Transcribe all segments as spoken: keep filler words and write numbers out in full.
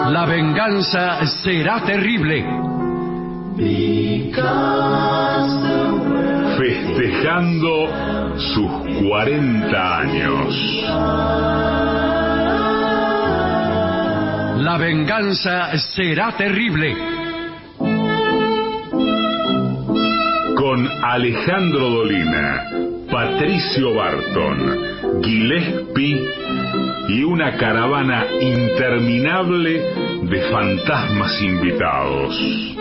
La venganza será terrible. Festejando sus cuarenta años. La venganza será terrible. Con Alejandro Dolina, Patricio Barton, Gillespie y una caravana interminable de fantasmas invitados.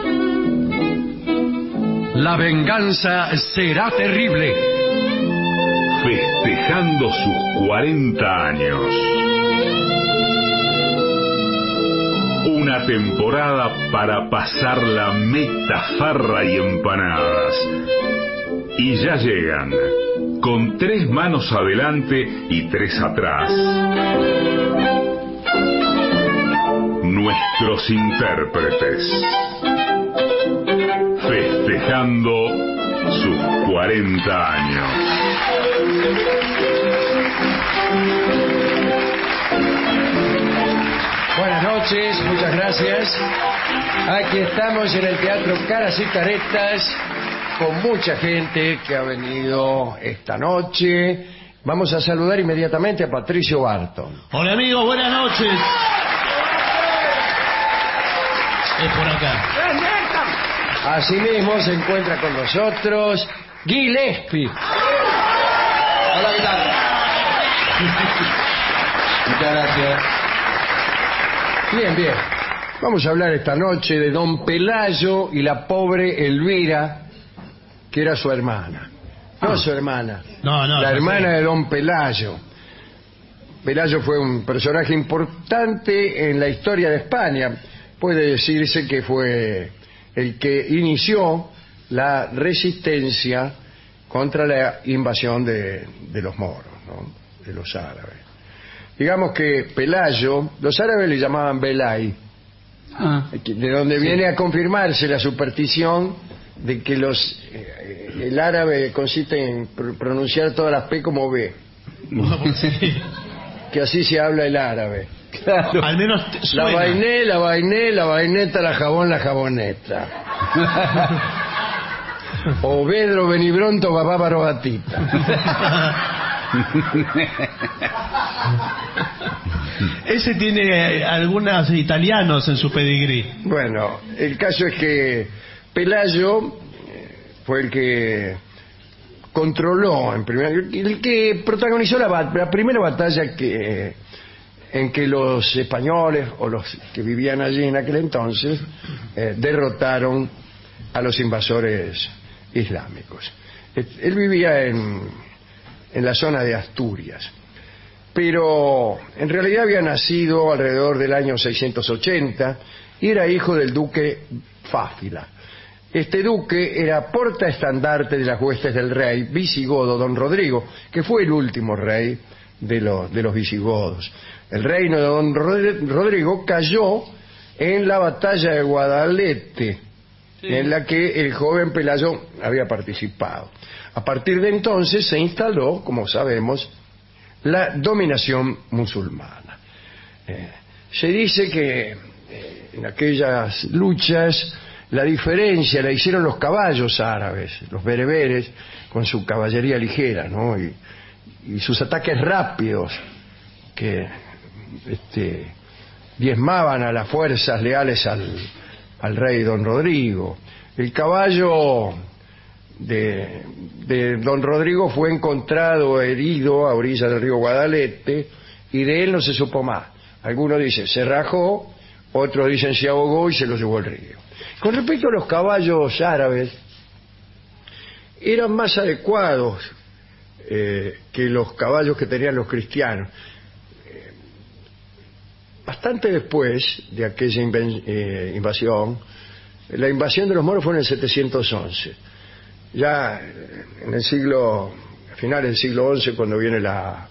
La venganza será terrible. Festejando sus cuarenta años. Una temporada para pasar la meta, farra y empanadas. Y ya llegan, con tres manos adelante y tres atrás, nuestros intérpretes. Festejando sus cuarenta años. Buenas noches, muchas gracias. Aquí estamos en el Teatro Caras y Caretas con mucha gente que ha venido esta noche. Vamos a saludar inmediatamente a Patricio Barton. Hola amigos, buenas noches. Es por acá. Asimismo se encuentra con nosotros Gillespie. Hola, ¿qué tal? Muchas gracias. Bien, bien. Vamos a hablar esta noche de don Pelayo y la pobre Elvira, que era su hermana. No ah. su hermana. No, no. La no hermana sé. de don Pelayo. Pelayo fue un personaje importante en la historia de España. Puede decirse que fue el que inició la resistencia contra la invasión de, de los moros, ¿no? De los árabes. Digamos que Pelayo, los árabes le llamaban Belay, ah, de donde sí. viene a confirmarse la superstición de que los eh, el árabe consiste en pr pronunciar todas las P como B. Sí. Que así se habla el árabe. Claro. Al menos suena. La vainé, la vainé, la vaineta, la jabón, la jaboneta. O Vedro, Benibronto, Babábaro, Gatita. Ese tiene algunos italianos en su pedigrí. Bueno, el caso es que Pelayo fue el que controló, en primer, el que protagonizó la, la primera batalla que, en que los españoles o los que vivían allí en aquel entonces eh, derrotaron a los invasores islámicos. Él vivía en, en la zona de Asturias, pero en realidad había nacido alrededor del año seiscientos ochenta y era hijo del duque Fáfila. Este duque era portaestandarte de las huestes del rey visigodo don Rodrigo, que fue el último rey de los, de los visigodos. El reino de don Rodrigo cayó en la batalla de Guadalete, sí, en la que el joven Pelayo había participado. A partir de entonces se instaló, como sabemos, la dominación musulmana. Eh, se dice que eh, en aquellas luchas la diferencia la hicieron los caballos árabes, los bereberes, con su caballería ligera, ¿no? y, y sus ataques rápidos que este, diezmaban a las fuerzas leales al, al rey don Rodrigo. El caballo de, de don Rodrigo fue encontrado herido a orillas del río Guadalete y de él no se supo más. Algunos dicen se rajó, otros dicen se ahogó y se lo llevó el río. Con respecto a los caballos árabes, eran más adecuados eh, que los caballos que tenían los cristianos. Eh, bastante después de aquella inven eh, invasión, la invasión de los moros fue en el setecientos once. Ya en el siglo, a finales del siglo once, cuando viene la,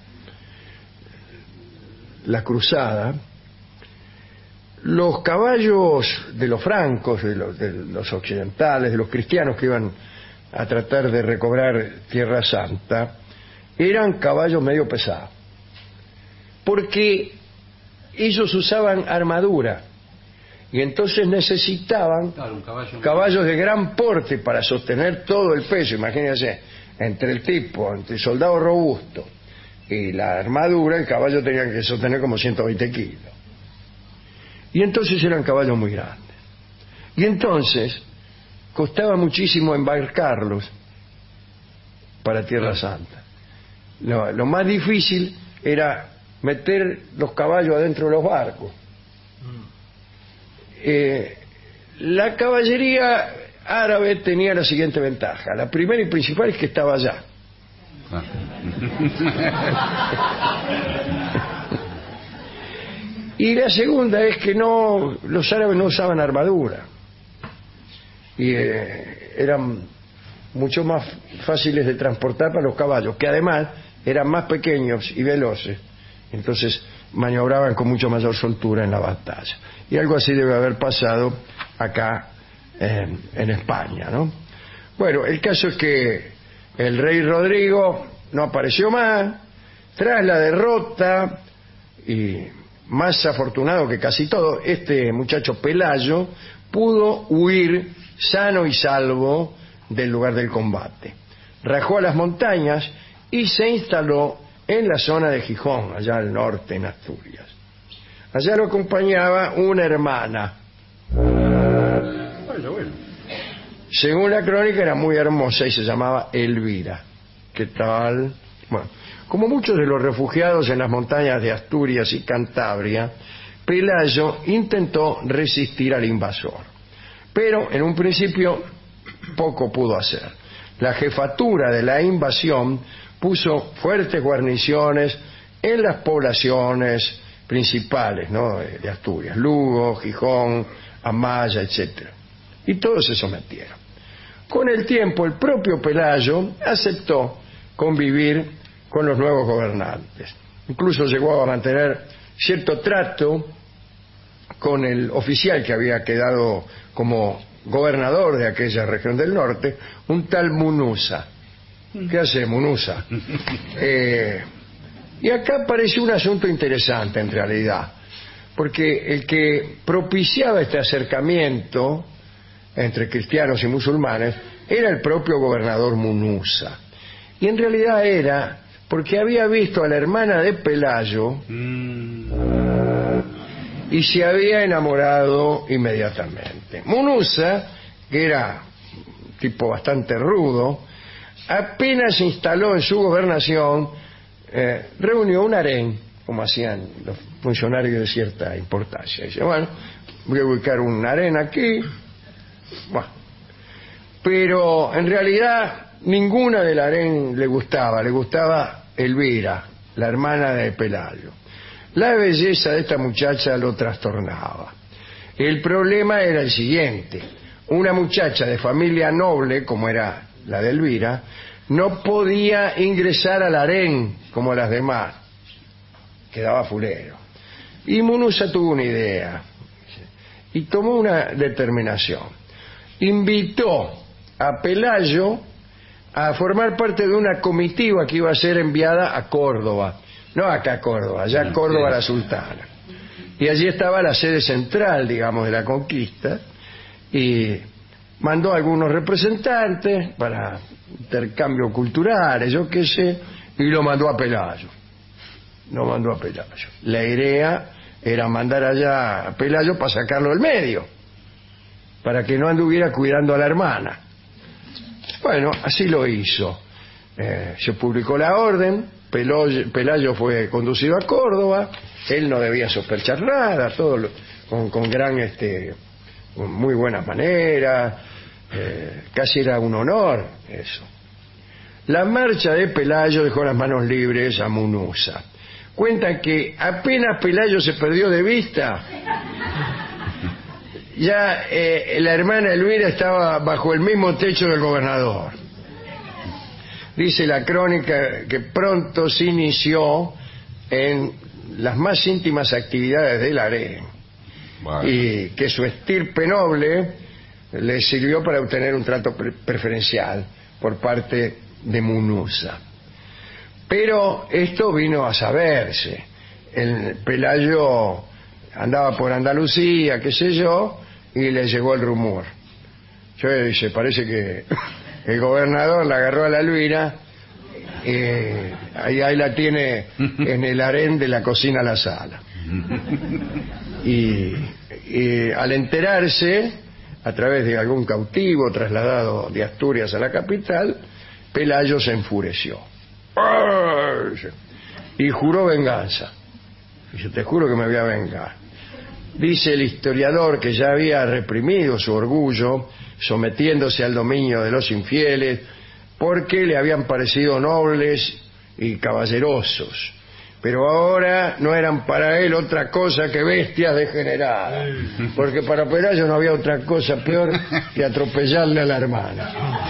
la cruzada, los caballos de los francos, de los, de los occidentales, de los cristianos que iban a tratar de recobrar Tierra Santa, eran caballos medio pesados, porque ellos usaban armadura Y entonces necesitaban Claro, un caballo. caballos de gran porte para sostener todo el peso. Imagínense, entre el tipo, entre el soldado robusto y la armadura, el caballo tenía que sostener como ciento veinte kilos. Y entonces eran caballos muy grandes. Y entonces costaba muchísimo embarcarlos para Tierra Santa. Lo, lo más difícil era meter los caballos adentro de los barcos. Eh, la caballería árabe tenía la siguiente ventaja. La primera y principal es que estaba allá. Y la segunda es que no, los árabes no usaban armadura. Y eh, eran mucho más fáciles de transportar para los caballos, que además eran más pequeños y veloces. Entonces maniobraban con mucho mayor soltura en la batalla. Y algo así debe haber pasado acá en, en España, ¿no? Bueno, el caso es que el rey Rodrigo no apareció más. Tras la derrota, y más afortunado que casi todo, este muchacho Pelayo pudo huir sano y salvo del lugar del combate. Rajó a las montañas y se instaló en la zona de Gijón, allá al norte, en Asturias. Allá lo acompañaba una hermana. Bueno, bueno. Según la crónica era muy hermosa y se llamaba Elvira. ¿Qué tal? Bueno, como muchos de los refugiados en las montañas de Asturias y Cantabria, Pelayo intentó resistir al invasor. Pero en un principio poco pudo hacer. La jefatura de la invasión puso fuertes guarniciones en las poblaciones principales, ¿no?, de Asturias, Lugo, Gijón, Amaya, etcétera. Y todos se sometieron. Con el tiempo, el propio Pelayo aceptó convivir con los nuevos gobernantes. Incluso llegó a mantener cierto trato con el oficial que había quedado como gobernador de aquella región del norte, un tal Munuza. ¿Qué hace Munuza? Eh, y acá apareció un asunto interesante en realidad, porque el que propiciaba este acercamiento entre cristianos y musulmanes era el propio gobernador Munuza. Y en realidad era porque había visto a la hermana de Pelayo y se había enamorado inmediatamente. Munuza, que era un tipo bastante rudo, apenas se instaló en su gobernación, eh, reunió un harén, como hacían los funcionarios de cierta importancia. Dice, bueno, voy a ubicar un harén aquí. Bueno, pero en realidad ninguna del harén le gustaba, le gustaba Elvira, la hermana de Pelayo. La belleza de esta muchacha lo trastornaba. El problema era el siguiente: una muchacha de familia noble, como era la de Elvira, no podía ingresar al harén como las demás. Quedaba fulero. Y Munuza tuvo una idea y tomó una determinación. Invitó a Pelayo a formar parte de una comitiva que iba a ser enviada a Córdoba. No acá a Córdoba, allá a Córdoba la Sultana. Y allí estaba la sede central, digamos, de la conquista. Y mandó a algunos representantes para intercambios culturales, yo qué sé, y lo mandó a Pelayo. Lo mandó a Pelayo. La idea era mandar allá a Pelayo para sacarlo del medio, para que no anduviera cuidando a la hermana. Bueno, así lo hizo. Eh, se publicó la orden, Pelayo, Pelayo fue conducido a Córdoba, él no debía sospechar nada, todo lo, con, con gran, este, con muy buenas maneras, eh, casi era un honor eso. La marcha de Pelayo dejó las manos libres a Munuza. Cuentan que apenas Pelayo se perdió de vista, ya eh, la hermana Elvira estaba bajo el mismo techo del gobernador. Dice la crónica que pronto se inició en las más íntimas actividades del harén, bueno, y que su estirpe noble le sirvió para obtener un trato pre preferencial por parte de Munuza. Pero esto vino a saberse. El Pelayo andaba por Andalucía, qué sé yo, y le llegó el rumor. Yo dice, parece que el gobernador la agarró a la Elvira, eh, ahí, ahí la tiene en el harén de la cocina a la sala. Y, y al enterarse, a través de algún cautivo trasladado de Asturias a la capital, Pelayo se enfureció y juró venganza. Dice, te juro que me voy a vengar. Dice el historiador que ya había reprimido su orgullo, sometiéndose al dominio de los infieles, porque le habían parecido nobles y caballerosos, pero ahora no eran para él otra cosa que bestias degeneradas, porque para Pelayo no había otra cosa peor que atropellarle a la hermana.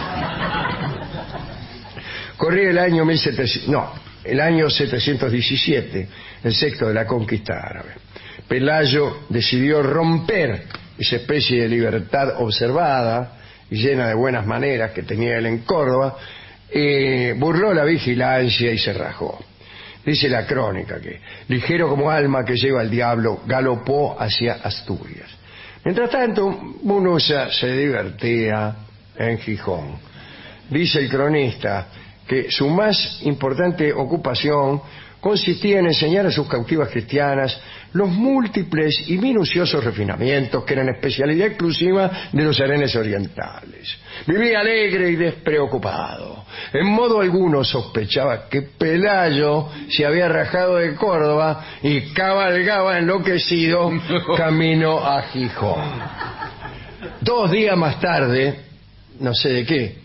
Corría el año mil setecientos, no, el año setecientos diecisiete, el sexto de la conquista árabe. Pelayo decidió romper esa especie de libertad observada y llena de buenas maneras que tenía él en Córdoba, eh, burló la vigilancia y se rajó. Dice la crónica que, ligero como alma que lleva el diablo, galopó hacia Asturias. Mientras tanto, Munuza se divertía en Gijón. Dice el cronista que su más importante ocupación consistía en enseñar a sus cautivas cristianas los múltiples y minuciosos refinamientos que eran especialidad exclusiva de los harenes orientales. Vivía alegre y despreocupado. En modo alguno sospechaba que Pelayo se había rajado de Córdoba y cabalgaba enloquecido camino a Gijón. Dos días más tarde, no sé de qué,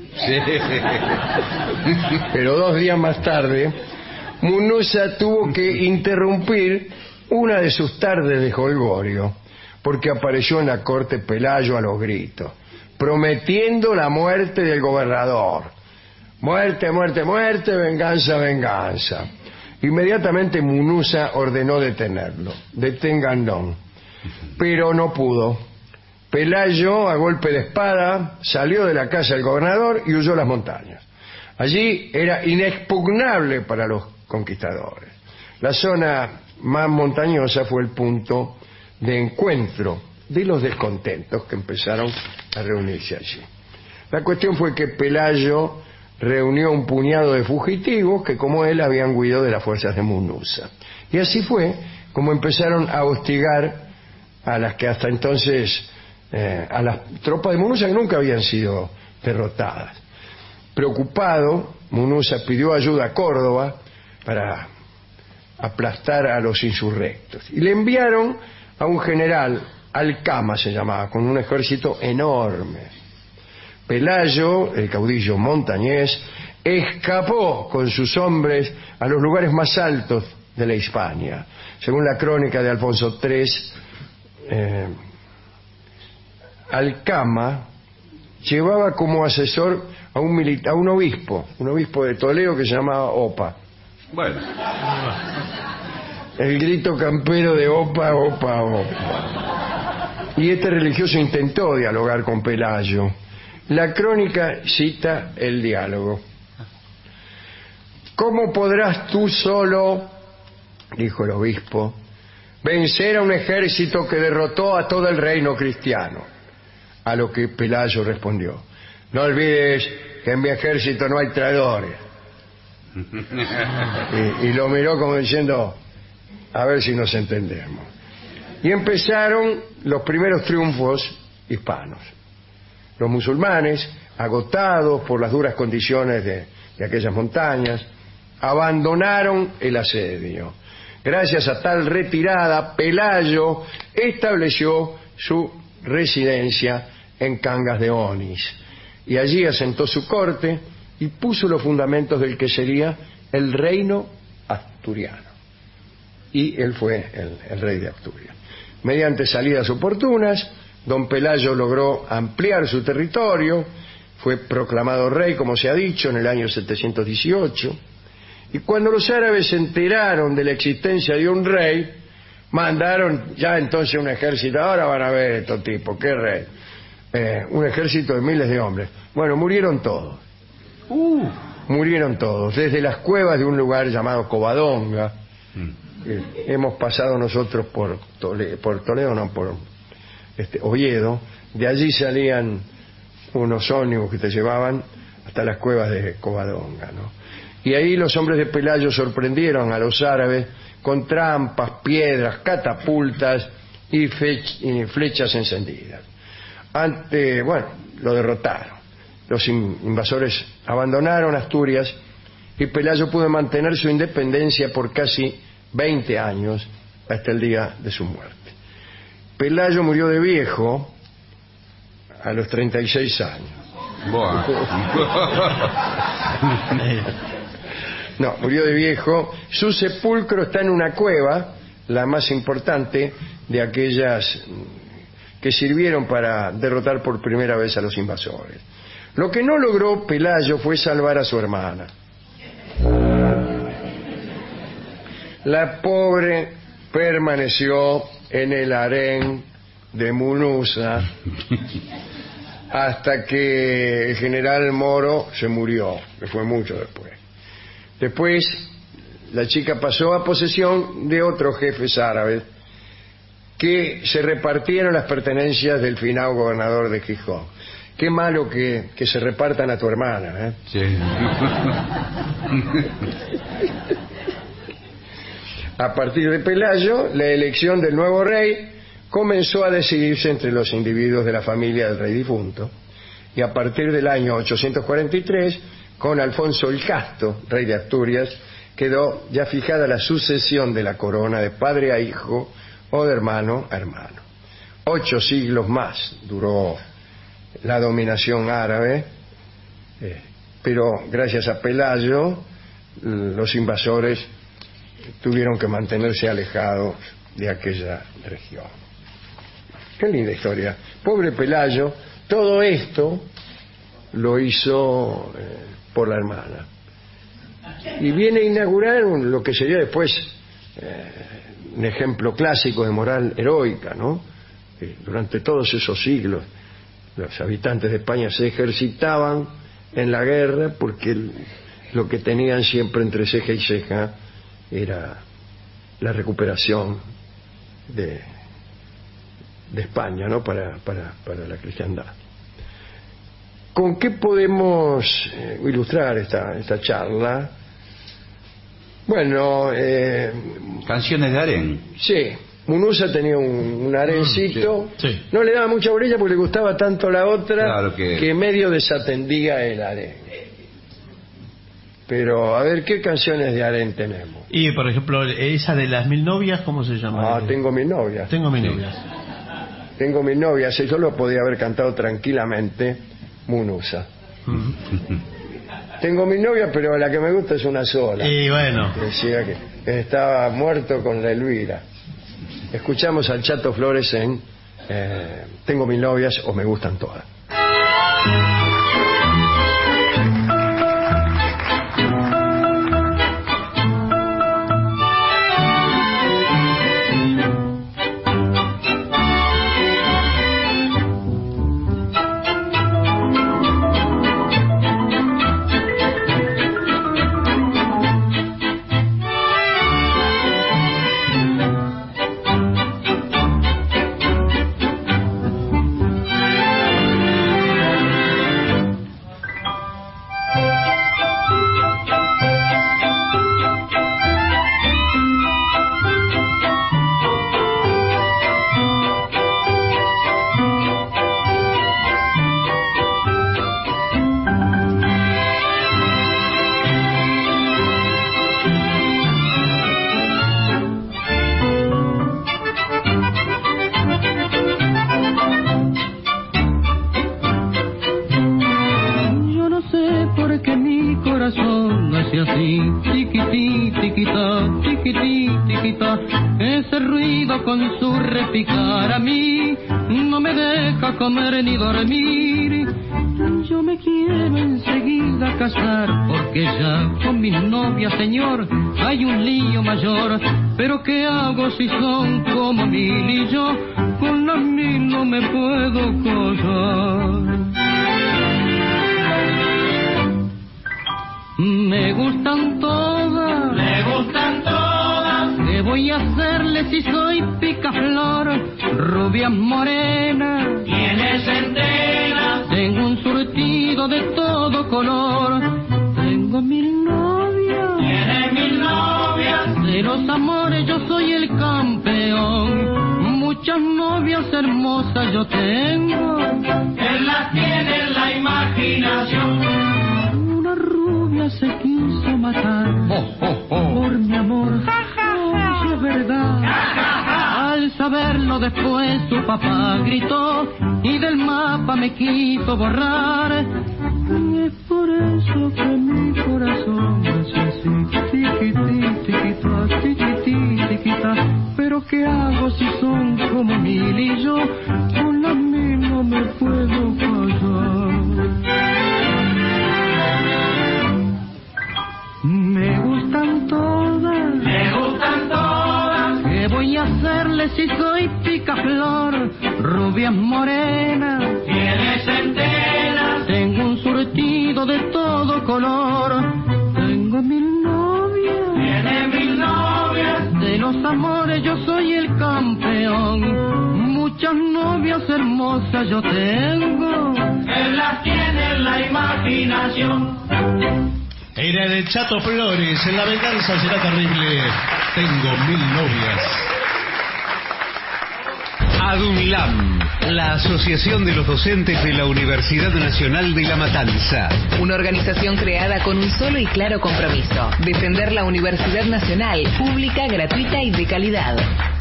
pero dos días más tarde, Munuza tuvo que interrumpir una de sus tardes de jolgorio, porque apareció en la corte Pelayo a los gritos, prometiendo la muerte del gobernador. Muerte, muerte, muerte, venganza, venganza. Inmediatamente Munuza ordenó detenerlo, deténganlo, pero no pudo. Pelayo, a golpe de espada, salió de la casa del gobernador y huyó a las montañas. Allí era inexpugnable para los conquistadores. La zona más montañosa fue el punto de encuentro de los descontentos que empezaron a reunirse allí. La cuestión fue que Pelayo reunió un puñado de fugitivos que, como él, habían huido de las fuerzas de Munuza. Y así fue como empezaron a hostigar a las que hasta entonces, eh, a las tropas de Munuza que nunca habían sido derrotadas. Preocupado, Munuza pidió ayuda a Córdoba para aplastar a los insurrectos. Y le enviaron a un general, Alcama se llamaba, con un ejército enorme. Pelayo, el caudillo montañés, escapó con sus hombres a los lugares más altos de la Hispania. Según la crónica de Alfonso tercero, eh, Alcama llevaba como asesor a un, milita- a un obispo, un obispo de Toledo que se llamaba Opa. Bueno. El grito campero de Opa, Opa, Opa. Y este religioso intentó dialogar con Pelayo. La crónica cita el diálogo. ¿Cómo podrás tú solo, dijo el obispo, vencer a un ejército que derrotó a todo el reino cristiano? A lo que Pelayo respondió, no olvides que en mi ejército no hay traidores. Y, y lo miró como diciendo, a ver si nos entendemos. Y empezaron los primeros triunfos hispanos. Los musulmanes, agotados por las duras condiciones de, de aquellas montañas, abandonaron el asedio. Gracias a tal retirada, Pelayo estableció su residencia en Cangas de Onís, y allí asentó su corte y puso los fundamentos del que sería el reino asturiano. Y él fue el, el rey de Asturias. Mediante salidas oportunas, don Pelayo logró ampliar su territorio, fue proclamado rey, como se ha dicho, en el año setecientos dieciocho, y cuando los árabes se enteraron de la existencia de un rey, mandaron ya entonces un ejército. Ahora van a ver estos tipos, qué rey. Eh, un ejército de miles de hombres. Bueno, murieron todos. Uh, murieron todos, desde las cuevas de un lugar llamado Covadonga, mm. eh, hemos pasado nosotros por Toledo, por Toledo no, por este, Oviedo. De allí salían unos ómnibus que te llevaban hasta las cuevas de Covadonga, ¿no? Y ahí los hombres de Pelayo sorprendieron a los árabes con trampas, piedras, catapultas y, fech y flechas encendidas. Ante, bueno, lo derrotaron. Los invasores abandonaron Asturias y Pelayo pudo mantener su independencia por casi veinte años hasta el día de su muerte. Pelayo murió de viejo a los treinta y seis años. Bueno. No, murió de viejo. Su sepulcro está en una cueva, la más importante de aquellas que sirvieron para derrotar por primera vez a los invasores. Lo que no logró Pelayo fue salvar a su hermana. La pobre permaneció en el harén de Munuza hasta que el general Moro se murió, que fue mucho después. Después la chica pasó a posesión de otros jefes árabes que se repartieron las pertenencias del finado gobernador de Gijón. Qué malo que, que se repartan a tu hermana, ¿eh? Sí. A partir de Pelayo, la elección del nuevo rey comenzó a decidirse entre los individuos de la familia del rey difunto, y a partir del año ochocientos cuarenta y tres, con Alfonso el Casto, rey de Asturias, quedó ya fijada la sucesión de la corona de padre a hijo o de hermano a hermano. Ocho siglos más duró la dominación árabe, eh, pero gracias a Pelayo los invasores tuvieron que mantenerse alejados de aquella región. Qué linda historia. Pobre Pelayo, todo esto lo hizo eh, por la hermana. Y viene a inaugurar un, lo que sería después eh, un ejemplo clásico de moral heroica, ¿no? Eh, durante todos esos siglos los habitantes de España se ejercitaban en la guerra porque el, lo que tenían siempre entre ceja y ceja era la recuperación de, de España, ¿no? Para, para, para la cristiandad. ¿Con qué podemos eh, ilustrar esta, esta charla? Bueno, eh, Canciones de harén. sí, Munuza tenía un, un harencito, sí, sí. No le daba mucha bolilla porque le gustaba tanto la otra, Claro que- que medio desatendía el harén. Pero, a ver, ¿qué canciones de harén tenemos? Y, por ejemplo, esa de las mil novias, ¿cómo se llama? Ah, tengo mi novia. Tengo mil novias. Tengo mi novia, si yo lo podía haber cantado tranquilamente, Munuza. Mm. Tengo mi novia, pero la que me gusta es una sola. Y bueno, Decía que estaba muerto con la Elvira. Escuchamos al Chato Flores en eh, Tengo mil novias o Me gustan todas. Yo no sé por qué mi corazón hace así, tiquití, tiquitá, tiquití, tiquitá. Ese ruido con su repicar a mí no me deja comer ni dormir. Yo me quiero enseguida casar, porque ya con mi novia, señor, hay un lío mayor. Pero ¿qué hago si son como mil y yo con las mil no me puedo casar? Me gustan todas, me gustan todas. ¿Qué voy voy a hacerle si soy picaflor? Rubias morenas, tiene centenas, tengo un surtido de todo color. Tengo mil novias, tiene mil novias, de los amores yo soy el campeón. Muchas novias hermosas yo tengo, él las tiene en la imaginación. Una rubia se quiso matar Oh, oh, oh. por mi amor. Eso es verdad. Al saberlo después su papá gritó y del mapa me quiso borrar. Y es por eso que mi corazón es así, tiquití, tiquitá, tiquití, tiquitá. Pero qué hago si son como mil y yo con la mil no me puedo pasar. Me gustan todas, me gustan todas, ¿qué voy a hacerle si soy picaflor? Rubias morenas, tiene centenas, tengo un surtido de todo color. Tengo mil novias, tiene mil novias, de los amores yo soy el campeón. Muchas novias hermosas yo tengo, él las tiene en la imaginación. Era el Chato Flores, en La venganza será terrible. Tengo mil novias. ADUNLAM, la Asociación de los Docentes de la Universidad Nacional de La Matanza. Una organización creada con un solo y claro compromiso: defender la Universidad Nacional, pública, gratuita y de calidad.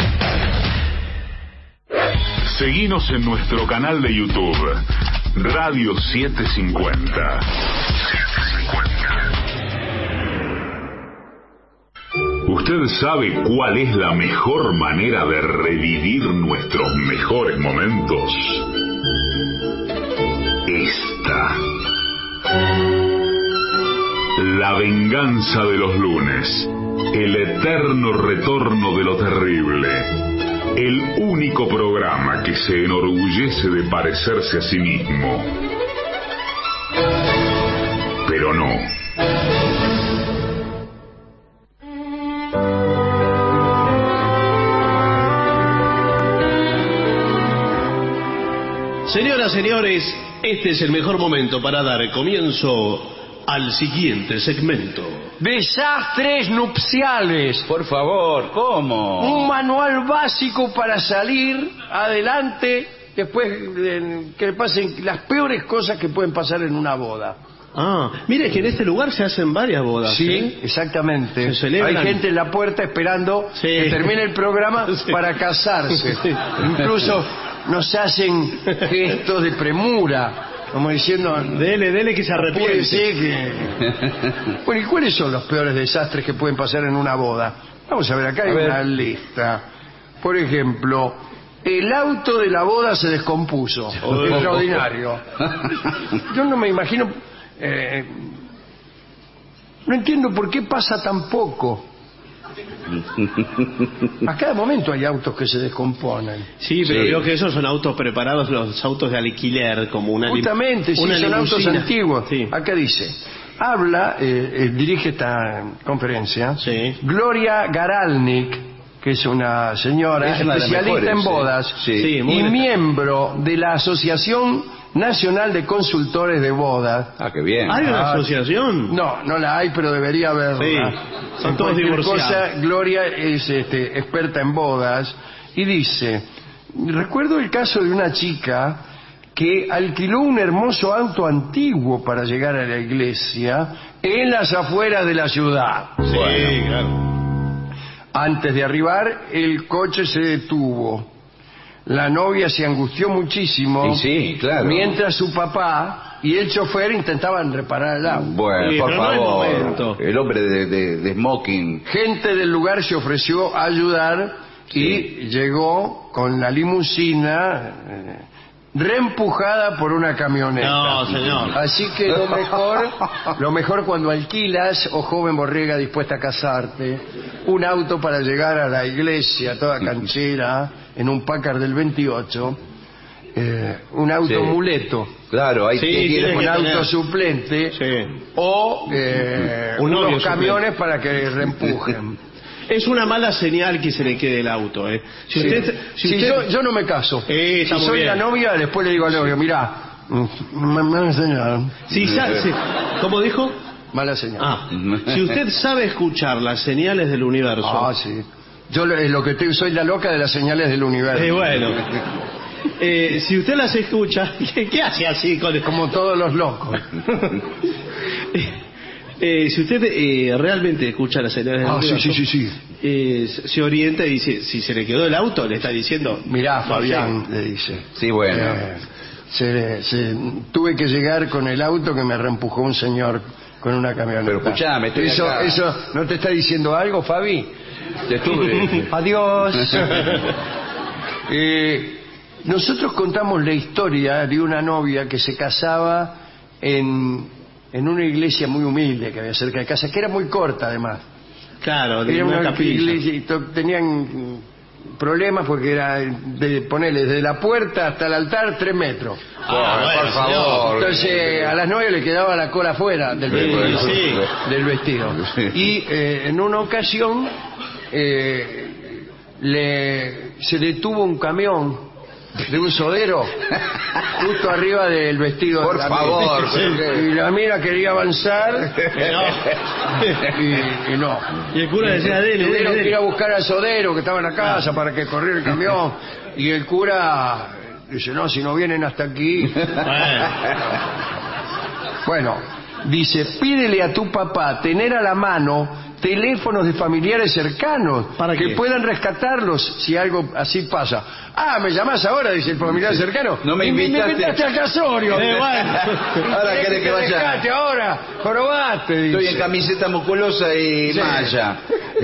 Seguinos en nuestro canal de YouTube, Radio setecientos cincuenta. ¿Usted sabe cuál es la mejor manera de revivir nuestros mejores momentos? Esta. La venganza de los lunes. El eterno retorno de lo terrible. El único programa que se enorgullece de parecerse a sí mismo. Pero no. Señoras, señores, este es el mejor momento para dar comienzo al siguiente segmento. Desastres nupciales. Por favor, ¿cómo? Un manual básico para salir adelante después de que le pasen las peores cosas que pueden pasar en una boda. Ah, mire que en este lugar se hacen varias bodas. Sí, ¿eh? exactamente. Se celebran. Hay gente en la puerta esperando Sí. que termine el programa Sí. para casarse. Sí. Incluso nos hacen gestos de premura, como diciendo... Dele, dele que se arrepiente. Puede ser que... Bueno, ¿y cuáles son los peores desastres que pueden pasar en una boda? Vamos a ver, acá hay A ver. una lista. Por ejemplo, el auto de la boda se descompuso. Oh. Extraordinario. Yo no me imagino... eh, no entiendo por qué pasa tan poco. A cada momento hay autos que se descomponen. Sí, pero Sí. creo que esos son autos preparados, los autos de alquiler, como una lim- Justamente, sí, una son autos limusina. antiguos. Sí. Acá dice, habla, eh, eh, dirige esta conferencia, Sí. Gloria Garalnik, que es una señora Es una de las especialista mejores, en sí. bodas Sí. Sí, muy y bien. miembro de la Asociación Nacional de Consultores de Bodas. Ah, qué bien. ¿Hay una Ah, asociación? No, no la hay, pero debería haberla. Sí, son En todos cualquier divorciados. cosa, Gloria es este, experta en bodas y dice, recuerdo el caso de una chica que alquiló un hermoso auto antiguo para llegar a la iglesia en las afueras de la ciudad. Sí, Bueno. claro. Antes de arribar, el coche se detuvo. La novia se angustió muchísimo. Sí, sí, claro. Mientras su papá y el chofer intentaban reparar el auto. Bueno, Sí, por pero no es favor. momento. El hombre de, de, de smoking. Gente del lugar se ofreció a ayudar y Sí. llegó con la limusina eh, reempujada por una camioneta. No, señor. Así que lo mejor, lo mejor cuando alquilas, o joven borrega dispuesta a casarte, un auto para llegar a la iglesia toda canchera en un Packard del veintiocho, eh, un auto Sí. muleto, Claro, ahí Sí, tiene tiene un que auto tener. suplente, Sí. o eh, Un novio unos suplente. camiones para que reempujen. Es una mala señal que se le quede el auto, ¿eh? Si Sí. usted... Si Sí, usted... yo, yo no me caso. Eh, está si muy soy bien. la novia, después le digo al novio, mirá, me, me enseñaron. Si sa- si- ¿Cómo dijo? Mala señal. Ah, si usted sabe escuchar las señales del universo... Ah, sí. Yo lo, lo que estoy, soy la loca de las señales del universo. Eh, bueno. Eh, si usted las escucha, ¿qué, qué hace así con el... Como todos los locos. Eh, si usted eh, realmente escucha las señales del Ah, sí, universo, sí, sí, sí. eh, se orienta y dice, si se le quedó el auto, le está diciendo... Mirá, no Fabián, sé. le dice. Sí, bueno. Eh, se- se- tuve que llegar con el auto que me reempujó un señor con una camioneta. Pero escuchame, estoy eso, acá. ¿Eso no te está diciendo algo, Fabi? Te estuve. Adiós. Eh, nosotros contamos la historia de una novia que se casaba en, en una iglesia muy humilde que había cerca de casa, que era muy corta además. Claro, de Era una una capilla. iglesia y to- tenían mm, problemas porque era de ponerle desde la puerta hasta el altar tres metros. Ah, bueno, por favor. Entonces a las nueve le quedaba la cola afuera del, Sí, vestido, sí. del vestido. Sí. Y eh, en una ocasión eh, le, se detuvo un camión de un sodero justo arriba del vestido Por de la favor, mina. pero qué- Y la mina quería avanzar No. y, y no. Y el cura decía, dele, dele, Tuvieron que ir a dele. buscar al sodero que estaba en la casa para que corriera el camión. Y el cura dice, no, si no vienen hasta aquí. Bueno, dice, pídele a tu papá tener a la mano teléfonos de familiares cercanos ¿Para que qué? puedan rescatarlos si algo así pasa. Ah, ¿me llamás ahora? Dice el familiar cercano. No me Y invitaste. Me invitaste al casorio. Eh, bueno. Ahora querés que vaya. Rescate ahora, probate, dice. Estoy en camiseta musculosa y Sí. malla.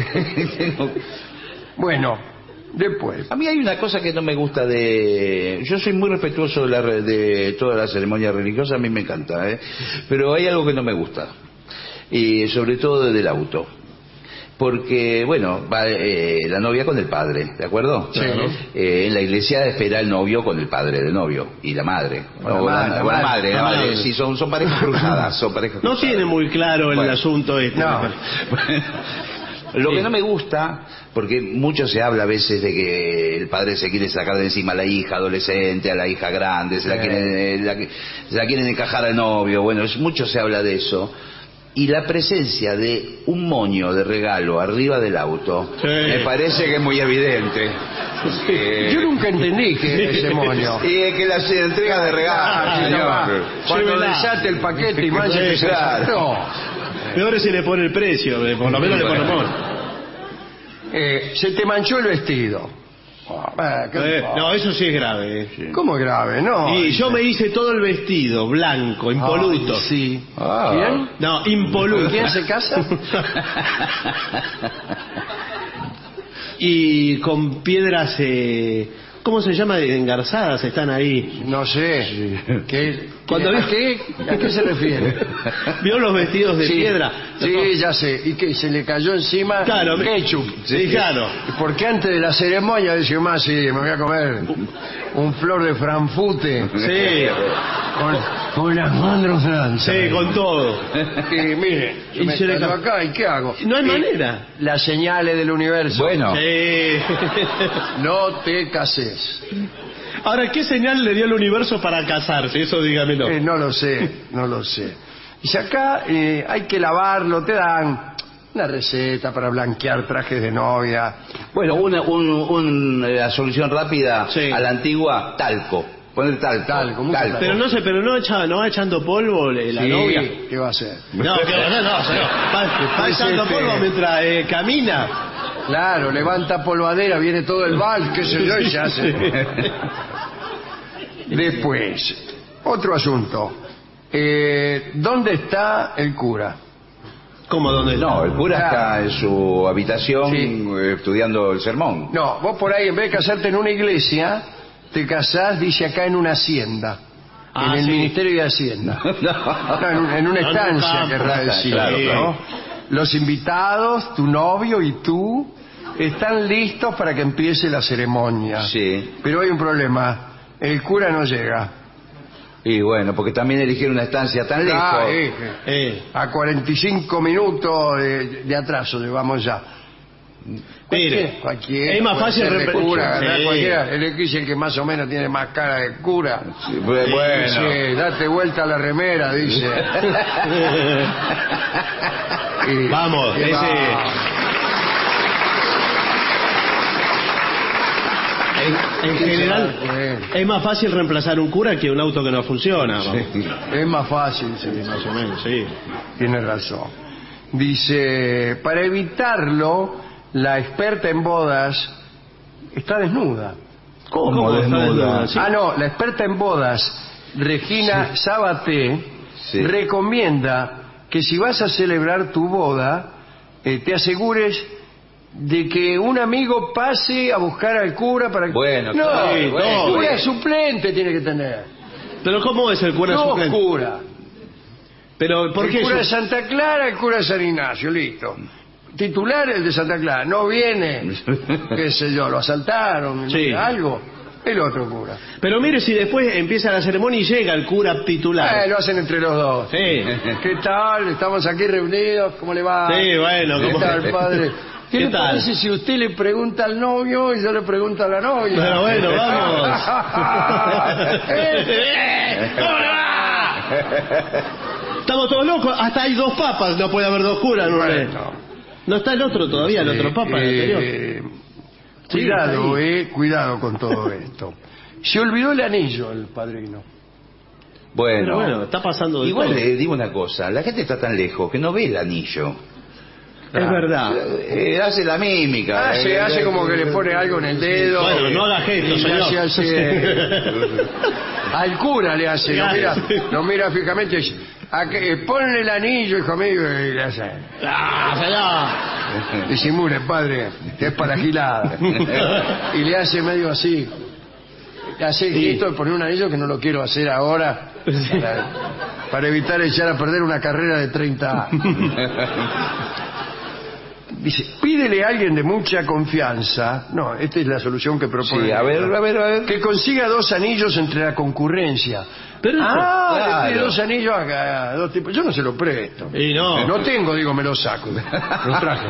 Bueno, después. A mí hay una cosa que no me gusta de... Yo soy muy respetuoso de, la re- de toda la ceremonia religiosa, a mí me encanta, ¿eh? Pero hay algo que no me gusta. Y sobre todo del auto. Porque, bueno, va eh, la novia con el padre, ¿de acuerdo? Sí. Eh, en la iglesia espera el novio con el padre del novio y la madre. O la O madre, la, la o la madre. madre, la La madre. madre. Sí, son, son parejas cruzadas, son parejas No cruzadas. tiene muy claro el Bueno. asunto este. No. Lo Sí. que no me gusta, porque mucho se habla a veces de que el padre se quiere sacar de encima a la hija adolescente, a la hija grande, se la Sí. quieren, eh, la que- se la quieren encajar al novio, bueno, es, mucho se habla de eso. Y la presencia de un moño de regalo arriba del auto, Sí. me parece que es muy evidente. Eh, Yo nunca entendí que ese moño. Y es que la se entrega de regalo, Ah, señor. no, cuando Llévela. desate el paquete y mancha que se Claro. desató. Peor es si le pone el precio, eh, por lo menos le pone amor. Eh, se te manchó el vestido. Ah, ¿qué Eh, pasa? no, eso sí es grave. eh. ¿Cómo es grave? No. Y yo me hice todo el vestido blanco, impoluto. Ay, sí. Ah. ¿Quién? No, impoluto. ¿Quién se casa? Y con piedras, eh, ¿cómo se llama? Engarzadas están ahí. No sé. ¿Qué, Cuando ¿A vi- qué, ¿A qué se refiere? ¿Vio los vestidos de Sí, piedra? Sí, ya sé. ¿Y que se le cayó encima Claro, me- ketchup? Sí, claro. Porque antes de la ceremonia decía más, sí, me voy a comer un flor de franfute Sí, con, con las manos francesas. sí, con todo. Y mire, yo Y me se le cayó ca- acá y ¿qué hago? No hay Y manera. Las señales del universo. Bueno, Sí. No te cases. Ahora, ¿qué señal le dio el universo para casarse? Eso dígamelo. Eh, no lo sé, no lo sé. Y si acá eh, hay que lavarlo, te dan una receta para blanquear trajes de novia. bueno, una, un, un, eh, la solución rápida Sí. a la antigua, talco. Poner talco. Talco, mucho talco. Pero no sé, pero no echa, no va echando polvo eh, la Sí, novia. ¿qué va a hacer? No, que, no, no, señor. Va, va Pues echando este- polvo mientras eh, camina. Claro, levanta polvadera, viene todo el vals, qué sé yo, y se hace. Después, otro asunto. Eh, ¿Dónde está el cura? ¿Cómo? ¿Dónde está? No, el cura Ah. está en su habitación Sí. eh, estudiando el sermón. No, vos por ahí, en vez de casarte en una iglesia, te casás, dice acá, en una hacienda. Ah, en el sí. Ministerio de Hacienda. No, en, en una No, en un estancia, campo. querrá decir. Claro, ¿no? claro. Los invitados, tu novio y tú, están listos para que empiece la ceremonia. Sí. Pero hay un problema. El cura no llega. Y bueno, porque también eligieron una estancia tan lejos. Ah, eh, eh. Eh, A cuarenta y cinco minutos de, de atraso llevamos ya. Cualquiera, cualquiera, es más puede fácil ser de repre- cura, Sí. agarrar cualquiera. El X es el que más o menos tiene más cara de cura. Sí, pues, bueno. Dice, date vuelta a la remera, dice. Y- Vamos, y ese... va. En, en general, es más fácil reemplazar un cura que un auto que no funciona. vamos. Es más fácil, sí. Más o menos, sí. Tiene razón. Dice, para evitarlo, la experta en bodas está desnuda. ¿Cómo está desnuda? desnuda? Sí. Ah, no, la experta en bodas, Regina Sabaté, Sí. recomienda que si vas a celebrar tu boda, eh, te asegures de que un amigo pase a buscar al cura para que... Bueno, no, claro, el bueno, cura bueno. suplente tiene que tener. Pero ¿cómo es el cura No suplente? cura. Pero ¿por El qué cura de su- Santa Clara, el cura de San Ignacio, listo. Titular el de Santa Clara, no viene, qué sé yo, lo asaltaron, Sí. algo, el otro cura. Pero mire si después empieza la ceremonia y llega el cura titular. Eh, lo hacen entre los dos. Sí. ¿Qué tal? Estamos aquí reunidos, ¿cómo le va? Sí, bueno, ¿Qué ¿cómo- tal, padre? ¿Qué, ¿Qué le tal? parece si usted le pregunta al novio y yo le pregunto a la novia? Pero bueno, vamos. Eh, ¿Cómo le va? Estamos todos locos. Hasta hay dos papas, no puede haber dos curas. No, Bueno. no está el otro todavía, el otro papa, el anterior. Eh, Sí, cuidado, está ahí. eh, cuidado con todo esto. Se olvidó el anillo el padrino. Bueno, Pero bueno, está pasando de igual todo. le digo una cosa, la gente está tan lejos que no ve el anillo. Es verdad. Eh, hace la mímica. Hace, eh, hace eh, como que le pone algo en el dedo. Bueno, no haga gestos, Y le señor. hace así. Al cura le hace, lo mira, lo mira fijamente y dice, "¿A qué? Ponle el anillo, hijo mío", y le hace. Ah, señor. Disimule, padre, que es para gilada. Y le hace medio así. Le hace el gesto de poner un anillo que no lo quiero hacer ahora para, para evitar echar a perder una carrera de treinta años. Dice, pídele a alguien de mucha confianza. No, esta es la solución que propone. Sí, a ver, a ver, a ver. Que consiga dos anillos entre la concurrencia. Pero eso- ah, le claro. pide dos anillos a, a dos tipos. Yo no se lo presto. Y no. No tengo, digo, me lo saco. Lo traje.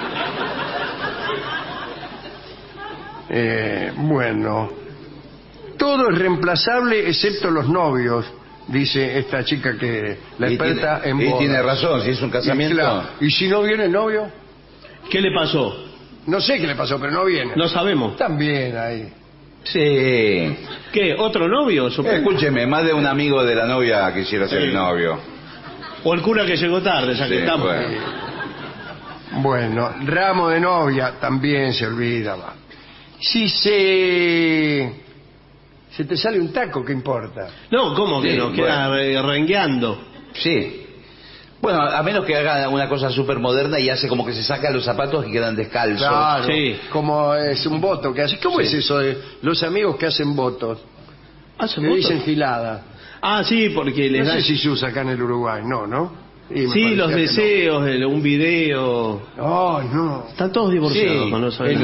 Eh, bueno. Todo es reemplazable excepto los novios, dice esta chica que la Y experta tiene- en y bodas. tiene razón, si es un Y, casamiento. claro, ¿y si no viene el novio? ¿Qué le pasó? No sé qué le pasó, pero no viene. No sabemos. También ahí. Sí. ¿Qué? ¿Otro novio? supongo? Escúcheme, más de un amigo de la novia quisiera ser Sí. el novio. O el cura que llegó tarde, ya que Sí, estamos. bueno. Bueno, ramo de novia también se olvida. Va. Si se... se te sale un taco, ¿qué importa? No, ¿cómo que Sí, no? Queda bueno. re- rengueando. Sí. Bueno, a menos que haga una cosa súper moderna y hace como que se saca los zapatos y quedan descalzos. Claro, Sí. como es un voto que hace. ¿Cómo Sí. es eso de los amigos que hacen votos? ¿Hacen Le votos? dicen gilada. Ah, sí, porque les No da... sé si se usa acá en el Uruguay, no, ¿no? Y me Sí, parecía los que no. deseos, el- un video... Ay, no. Están todos divorciados, Sí. con no saber.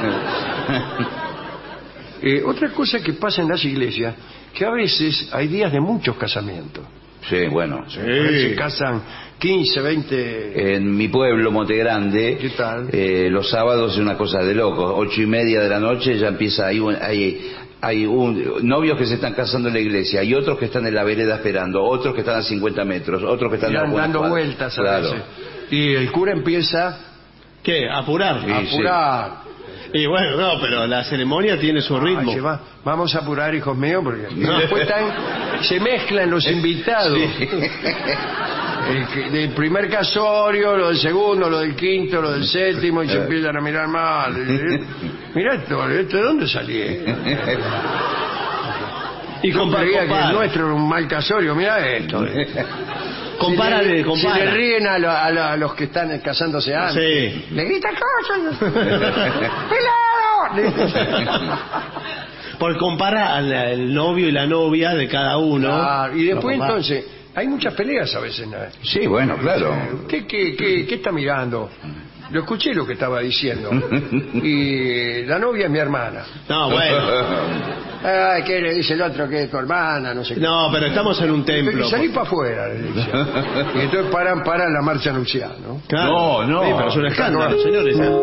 Eh, otra cosa que pasa en las iglesias, que a veces hay días de muchos casamientos. Sí, bueno. Se casan quince, veinte... En mi pueblo, Montegrande, ¿Qué tal? eh, los sábados es una cosa de locos. Ocho y media de la noche ya empieza, hay, un- hay, hay un- novios que se están casando en la iglesia, hay otros que están en la vereda esperando, otros que están a cincuenta metros, otros que están y a van una dando cuadra. vueltas a Claro. veces. Y el cura empieza ¿Qué? ¿Apurar? Sí, a apurar. Y bueno, no, pero la ceremonia tiene su ritmo. Ay, se va. Vamos a apurar, hijos míos, porque después están, se mezclan los invitados. El, que- del primer casorio, lo del segundo, lo del quinto, lo del séptimo, y se empiezan a mirar mal. Mirá esto, ¿esto de dónde salí? Y Yo compara, creía que compara. el nuestro era un mal casorio, mirá esto. Compara, si le, si compara. le ríen a, lo- a lo- a los que están casándose antes. Sí. Le grita cosas. ¡Pelado! Porque compara al, al novio y la novia de cada uno. Ah, y después Lo compara. entonces, hay muchas peleas a veces. ¿no? Sí, bueno, claro. ¿Qué, qué, qué, qué está mirando? Lo escuché lo que estaba diciendo. Y la novia es mi hermana. No, bueno. Ay, ¿qué le dice el otro? Que es tu hermana, no sé qué. No, pero estamos en un templo. Salí para afuera, le dice. Y entonces paran para la marcha nupcial, ¿no? Claro. No, no. Sí, pero es un escándalo, señores. ¿eh?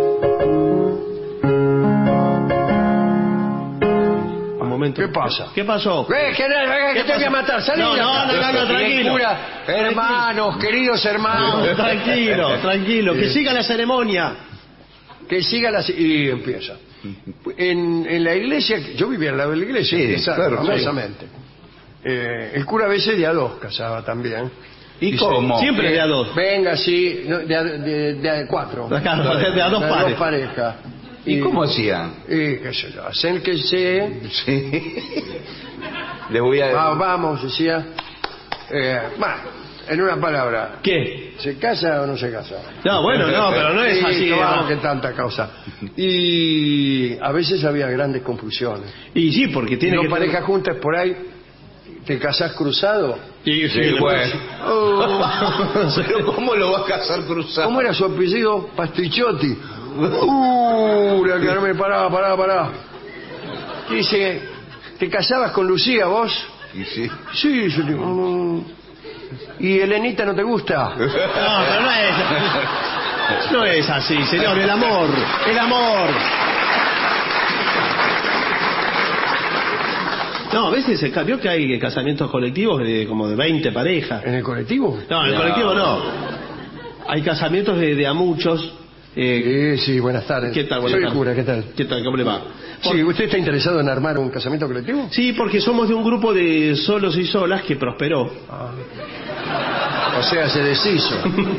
Un momento. ¿Qué pasa? ¿Qué pasó? Eh, que, que, que te voy a matar, salí. No, no, no, no, no, tranquilo. Cura, hermanos, queridos hermanos. No, tranquilo, tranquilo. Que siga la ceremonia. Que siga la... Y empieza. En, en la iglesia, yo vivía al lado de la iglesia, Sí, quizás, claro, famosamente. Eh, el cura a veces de a dos casaba también. ¿Y Dice, cómo? Siempre de a dos. Venga, sí, no, de, a, de, de a cuatro. Claro, de a dos pares. parejas. ¿Y cómo hacían? Y qué sé yo, acérquense. Sí. Les voy a... Ah, vamos, decía. Eh, bueno, en una palabra. ¿Qué? ¿Se casa o no se casa? No, bueno, no, pero no es Sí, así. claro ¿no? que tanta causa. Y a veces había grandes confusiones. Y sí, porque tiene Dos que... parejas juntas por ahí, te casás cruzado. Sí, sí, Sí, le- bueno. Oh, Pero ¿cómo lo vas a casar cruzado? ¿Cómo era su apellido? Pastichotti. Uh, la que no me paraba, paraba, paraba. Dice, ¿te casabas con Lucía vos? Y sí. Sí, yo digo, mm. ¿Y Elenita no te gusta? No, pero no es... No es así, señor. El amor. El amor. No, a veces se cambió que hay casamientos colectivos de como de veinte parejas. ¿En el colectivo? No, en el colectivo no. Hay casamientos de, de a muchos. Eh, Sí, sí, buenas tardes. ¿Qué tal? Buenas Soy el tardes. cura, ¿qué tal? ¿Qué tal? ¿Cómo le va? Sí, ¿usted está interesado en armar un casamiento colectivo? Sí, porque somos de un grupo de solos y solas que prosperó. O sea, se deshizo.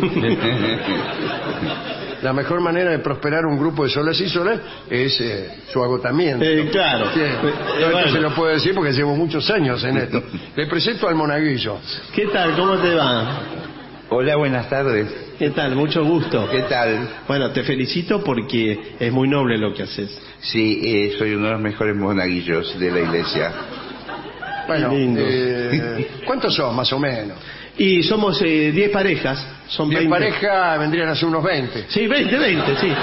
La mejor manera de prosperar un grupo de solas y solas es eh, su agotamiento. Eh, claro. Sí. Eh, Yo bueno. esto se lo puedo decir porque llevo muchos años en esto. Le presento al monaguillo. ¿Qué tal? ¿Cómo te va? Hola, buenas tardes. ¿Qué tal? Mucho gusto. ¿Qué tal? Bueno, te felicito porque es muy noble lo que haces. Sí, eh, soy uno de los mejores monaguillos de la iglesia. Bueno, Qué lindo. eh, ¿cuántos son más o menos? Y somos eh, diez parejas. Son Diez veinte. parejas vendrían a ser unos veinte. Sí, veinte, veinte, sí.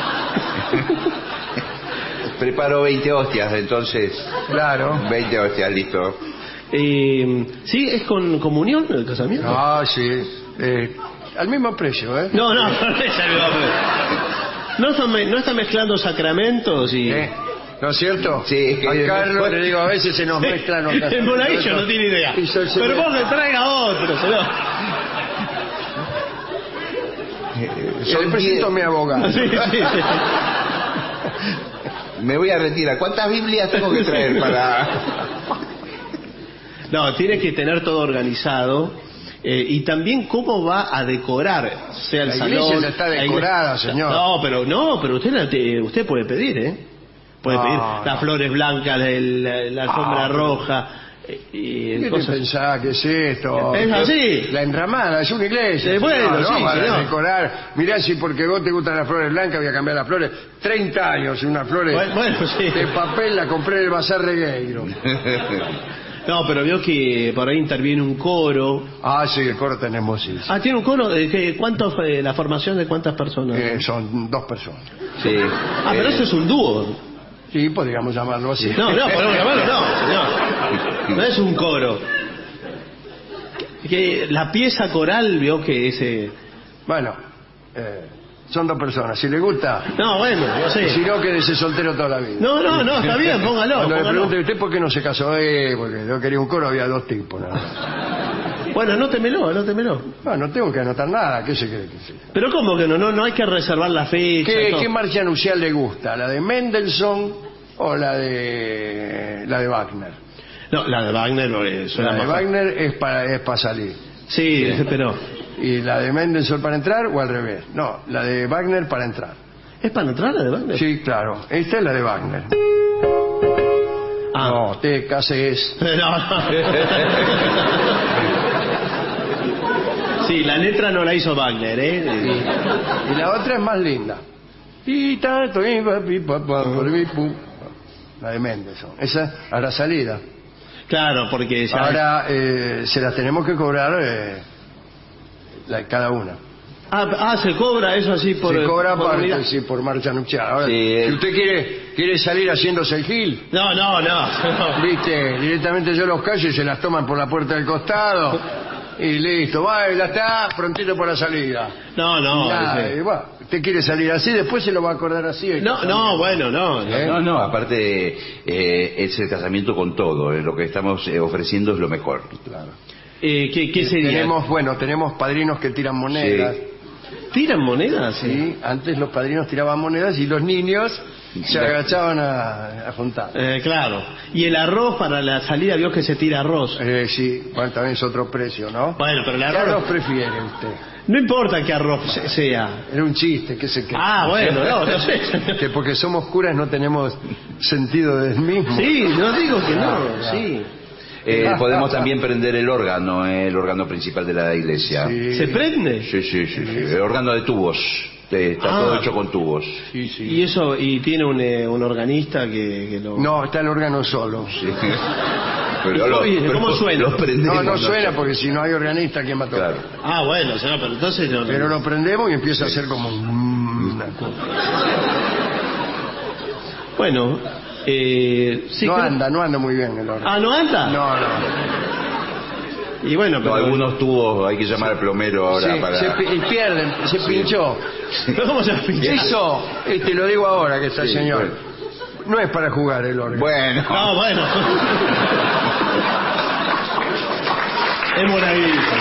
Preparo veinte hostias, entonces. Claro. veinte hostias, listo. Eh, ¿Sí? ¿Es con comunión el casamiento? Ah, sí. Eh, al mismo precio, ¿eh? No, no, no es algo. No, está me- no está mezclando sacramentos y... ¿Eh? ¿No es cierto? Sí, es que- A Carlos le digo, a veces se nos mezclan los El monaguillo no tiene idea. Y yo- se Pero me- vos le traiga otro, señor. Eh, le presento a mi abogado. Sí, sí, sí. Me voy a retirar. ¿Cuántas Biblias tengo que traer para...? No, tiene que tener todo organizado. eh, y también cómo va a decorar, sea el La salón. iglesia ya está la igle- decorada, señor. No, pero no, pero usted la te- usted puede pedir, ¿eh? Puede No, pedir no. las flores blancas, el- la, la alfombra Ah, pero- roja. eh, Y ¿Qué te cosas. pensás que es esto? Es así. La enramada, es una iglesia. Eh, bueno, señor, no sí, van a señor. decorar. Mirá, si porque vos te gustan las flores blancas voy a cambiar las flores. treinta años y unas flores Bueno, bueno, sí. de papel la compré en el Bazar Regueiro. No, pero veo que por ahí interviene un coro. Ah, sí, el coro tenemos, sí. Ah, tiene un coro. ¿De qué, cuántos, eh, la formación de cuántas personas? Eh, son dos personas. Sí. Ah, pero Eh, eso es un dúo. Sí, podríamos llamarlo así. No, no, podemos llamarlo, no, señor. No es un coro. Que la pieza coral vio que ese... Bueno, eh, son dos personas. Si le gusta, No, bueno, yo sé. si no, quédese soltero toda la vida. No, no, no, está bien, póngalo. Cuando le póngalo. pregunte usted por qué no se casó, eh, porque yo quería un coro, había dos tipos. Nada más. Bueno, anótemelo, anótemelo. No, no tengo que anotar nada. ¿Qué se cree que sí? Pero ¿cómo que no? No, no hay que reservar la fecha. ¿Qué, todo. qué marcha nupcial le gusta? ¿La de Mendelssohn o la de la de Wagner? No, la de Wagner eh, suena La de más fácil. Wagner es para es para salir. Sí, pero... ¿Y la de Mendelssohn para entrar o al revés? No, la de Wagner para entrar. ¿Es para entrar la de Wagner? Sí, claro. Esta es la de Wagner. Ah. No, te cases. No, no. Sí, la letra no la hizo Wagner, ¿eh? Y la otra es más linda. Y tanto, y pa, pi, pa, pa, por mi, pu. La de Mendelssohn. Esa a la salida. Claro, porque ya... Ahora eh, se las tenemos que cobrar eh, la- cada una. Ah, ah, se cobra eso así por... Se cobra por aparte, unidad. sí, por marcha nupcial. Ahora, Sí. si usted quiere quiere salir haciéndose el gil, No, no, no. no. viste, directamente yo los callo y se las toman por la puerta del costado y listo, va, ya está, prontito para la salida. No, no. Ya, ese- y va, usted quiere salir así, después se lo va a acordar así. el No, no, bueno, no. no. ¿Eh? No, no, aparte eh, es el casamiento con todo. eh, Lo que estamos eh, ofreciendo es lo mejor. Claro. Eh, ¿qué, qué sería? Tenemos, bueno, tenemos padrinos que tiran monedas. Sí. ¿Tiran monedas? Sí, antes los padrinos tiraban monedas y los niños se agachaban a, a juntar. Eh, claro. Y el arroz para la salida, vio que se tira arroz. Eh, sí, bueno, también es otro precio, ¿no? Bueno, pero el ¿Qué arroz... arroz prefiere usted? No importa qué arroz se- sea. Era un chiste, ¿qué se cree? Ah, bueno, no, no sé. Que porque somos curas no tenemos sentido del mismo. Sí, no digo que no, Claro, claro. sí. Eh, podemos también prender el órgano, eh, el órgano principal de la iglesia. Sí. ¿Se prende? Sí, sí, sí, sí. El órgano de tubos. Eh, Está Ah. todo hecho con tubos. Sí, sí. Y eso, y tiene un, eh, un organista que, que lo... No, está el órgano solo. Sí. Pero lo- Oye, ¿cómo pero suena? lo prendemos, No, no suena porque si no hay organista, ¿quién va a tocar? Claro. Ah, bueno, o sea, pero entonces no... Pero lo prendemos y empieza a hacer como mm, una cosa. Bueno, eh... sí, no creo- anda, no anda muy bien el órgano. Ah, ¿no anda? No, no. Y bueno, No, pero... algunos tubos hay que llamar al plomero ahora Sí, para... se pi- y pierden, se pinchó. ¿Cómo se pincha? Eso, eh, te lo digo ahora que está el Sí, señor. bueno. No es para jugar el órgano. Bueno. No, bueno. Es maravilloso.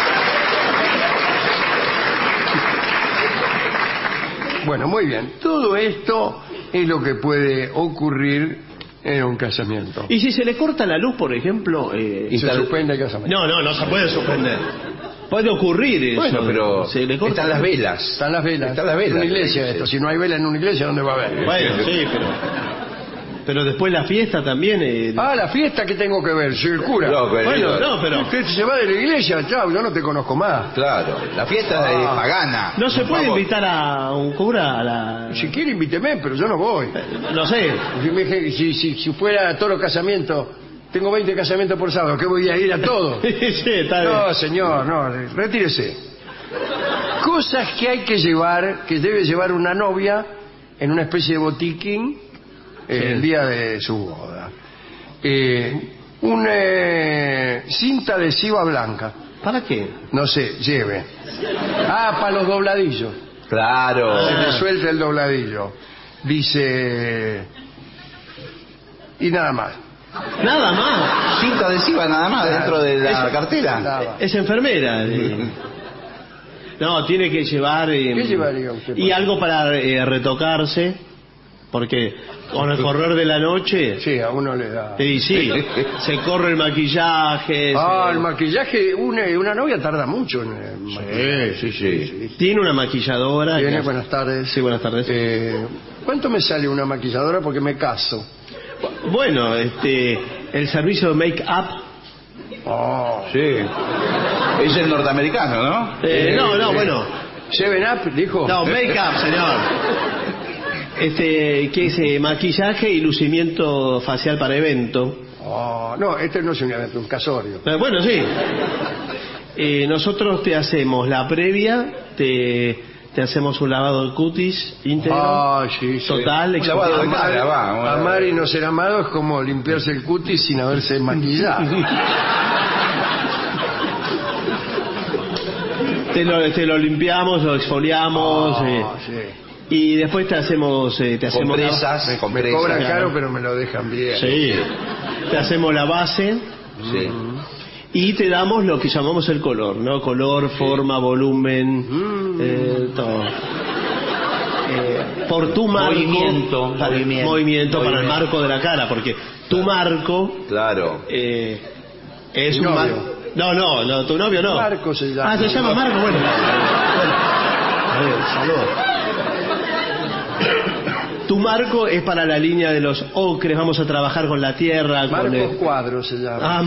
Bueno, muy bien. Todo esto es lo que puede ocurrir en un casamiento. Y si se le corta la luz, por ejemplo... Eh... Y se suspende el casamiento. No, no, no se puede suspender. Puede ocurrir eso. Bueno, pero Se le corta están las velas. Están las velas. Están las velas. En una iglesia Sí. esto. Si no hay vela en una iglesia, ¿dónde va a haber? Bueno, sí, pero... Pero después la fiesta también... Eh... Ah, la fiesta, ¿qué tengo que ver? Soy el cura. No, pero- Bueno, no, pero... Usted se va de la iglesia, chao, yo no te conozco más. Claro, la fiesta es Ah. pagana. No se por puede favor. invitar a un cura a la... Si quiere, invíteme, pero yo no voy. No sé. Si, me- si, si, si fuera a todos los casamientos, tengo veinte casamientos por sábado, ¿qué voy a ir a todos? Sí, está bien. No, señor, no, retírese. Cosas que hay que llevar, que debe llevar una novia en una especie de botiquín eh, Sí. el día de su boda. Eh, una eh, cinta adhesiva blanca, ¿Para qué? no sé, lleve. Ah, para los dobladillos. Claro. Se le suelta el dobladillo. Dice... Y nada más. Nada más. Cinta adhesiva nada más dentro de la Eso- cartera. Nada. Es enfermera. eh. No, tiene que llevar... eh, ¿Qué llevaría usted? Y algo para eh, retocarse, porque con el correr de la noche... Sí, a uno le da... Sí, sí, se corre el maquillaje. Ah, se- el maquillaje, una, una novia tarda mucho en el maquillaje. Sí, sí, sí. Tiene una maquilladora. Viene, que- buenas tardes. Sí, buenas tardes. Eh, ¿Cuánto me sale una maquilladora? Porque me caso. Bueno, este, el servicio de make-up... Oh. Sí. Es el norteamericano, ¿no? eh, no, no, bueno. Seven Up, dijo. No, make-up, señor. Este, que es eh, maquillaje y lucimiento facial para evento. Oh, no, este no es un evento, un casorio. Eh, bueno, sí. Eh, nosotros te hacemos la previa, te, te hacemos un lavado de cutis íntegro, Ah, sí, sí. total, Un lavado de exfoliante. cara, va. Amar y no ser amado es como limpiarse el cutis sin haberse maquillado. Te lo, te lo limpiamos, lo exfoliamos, Ah, eh, sí. y después te hacemos, eh, te hacemos la- Compresas, Me compresas. cobran claro. caro, pero me lo dejan bien. Sí. Te hacemos la base Sí. y te damos lo que llamamos el color, ¿no? Color, forma, volumen, Mm. eh, todo. Eh, por tu marco, Movimiento, para, movimiento, movimiento para el movimiento. marco de la cara, porque tu marco Claro. eh, es Mi un novio. marco. No, no, no, tu novio no. Marco se llama. Ah, se llama Marco, bueno. Bueno. A ver, saludos. Tu marco es para la línea de los ocres, vamos a trabajar con la tierra, con Marcos el... Cuadro se llama. Ah,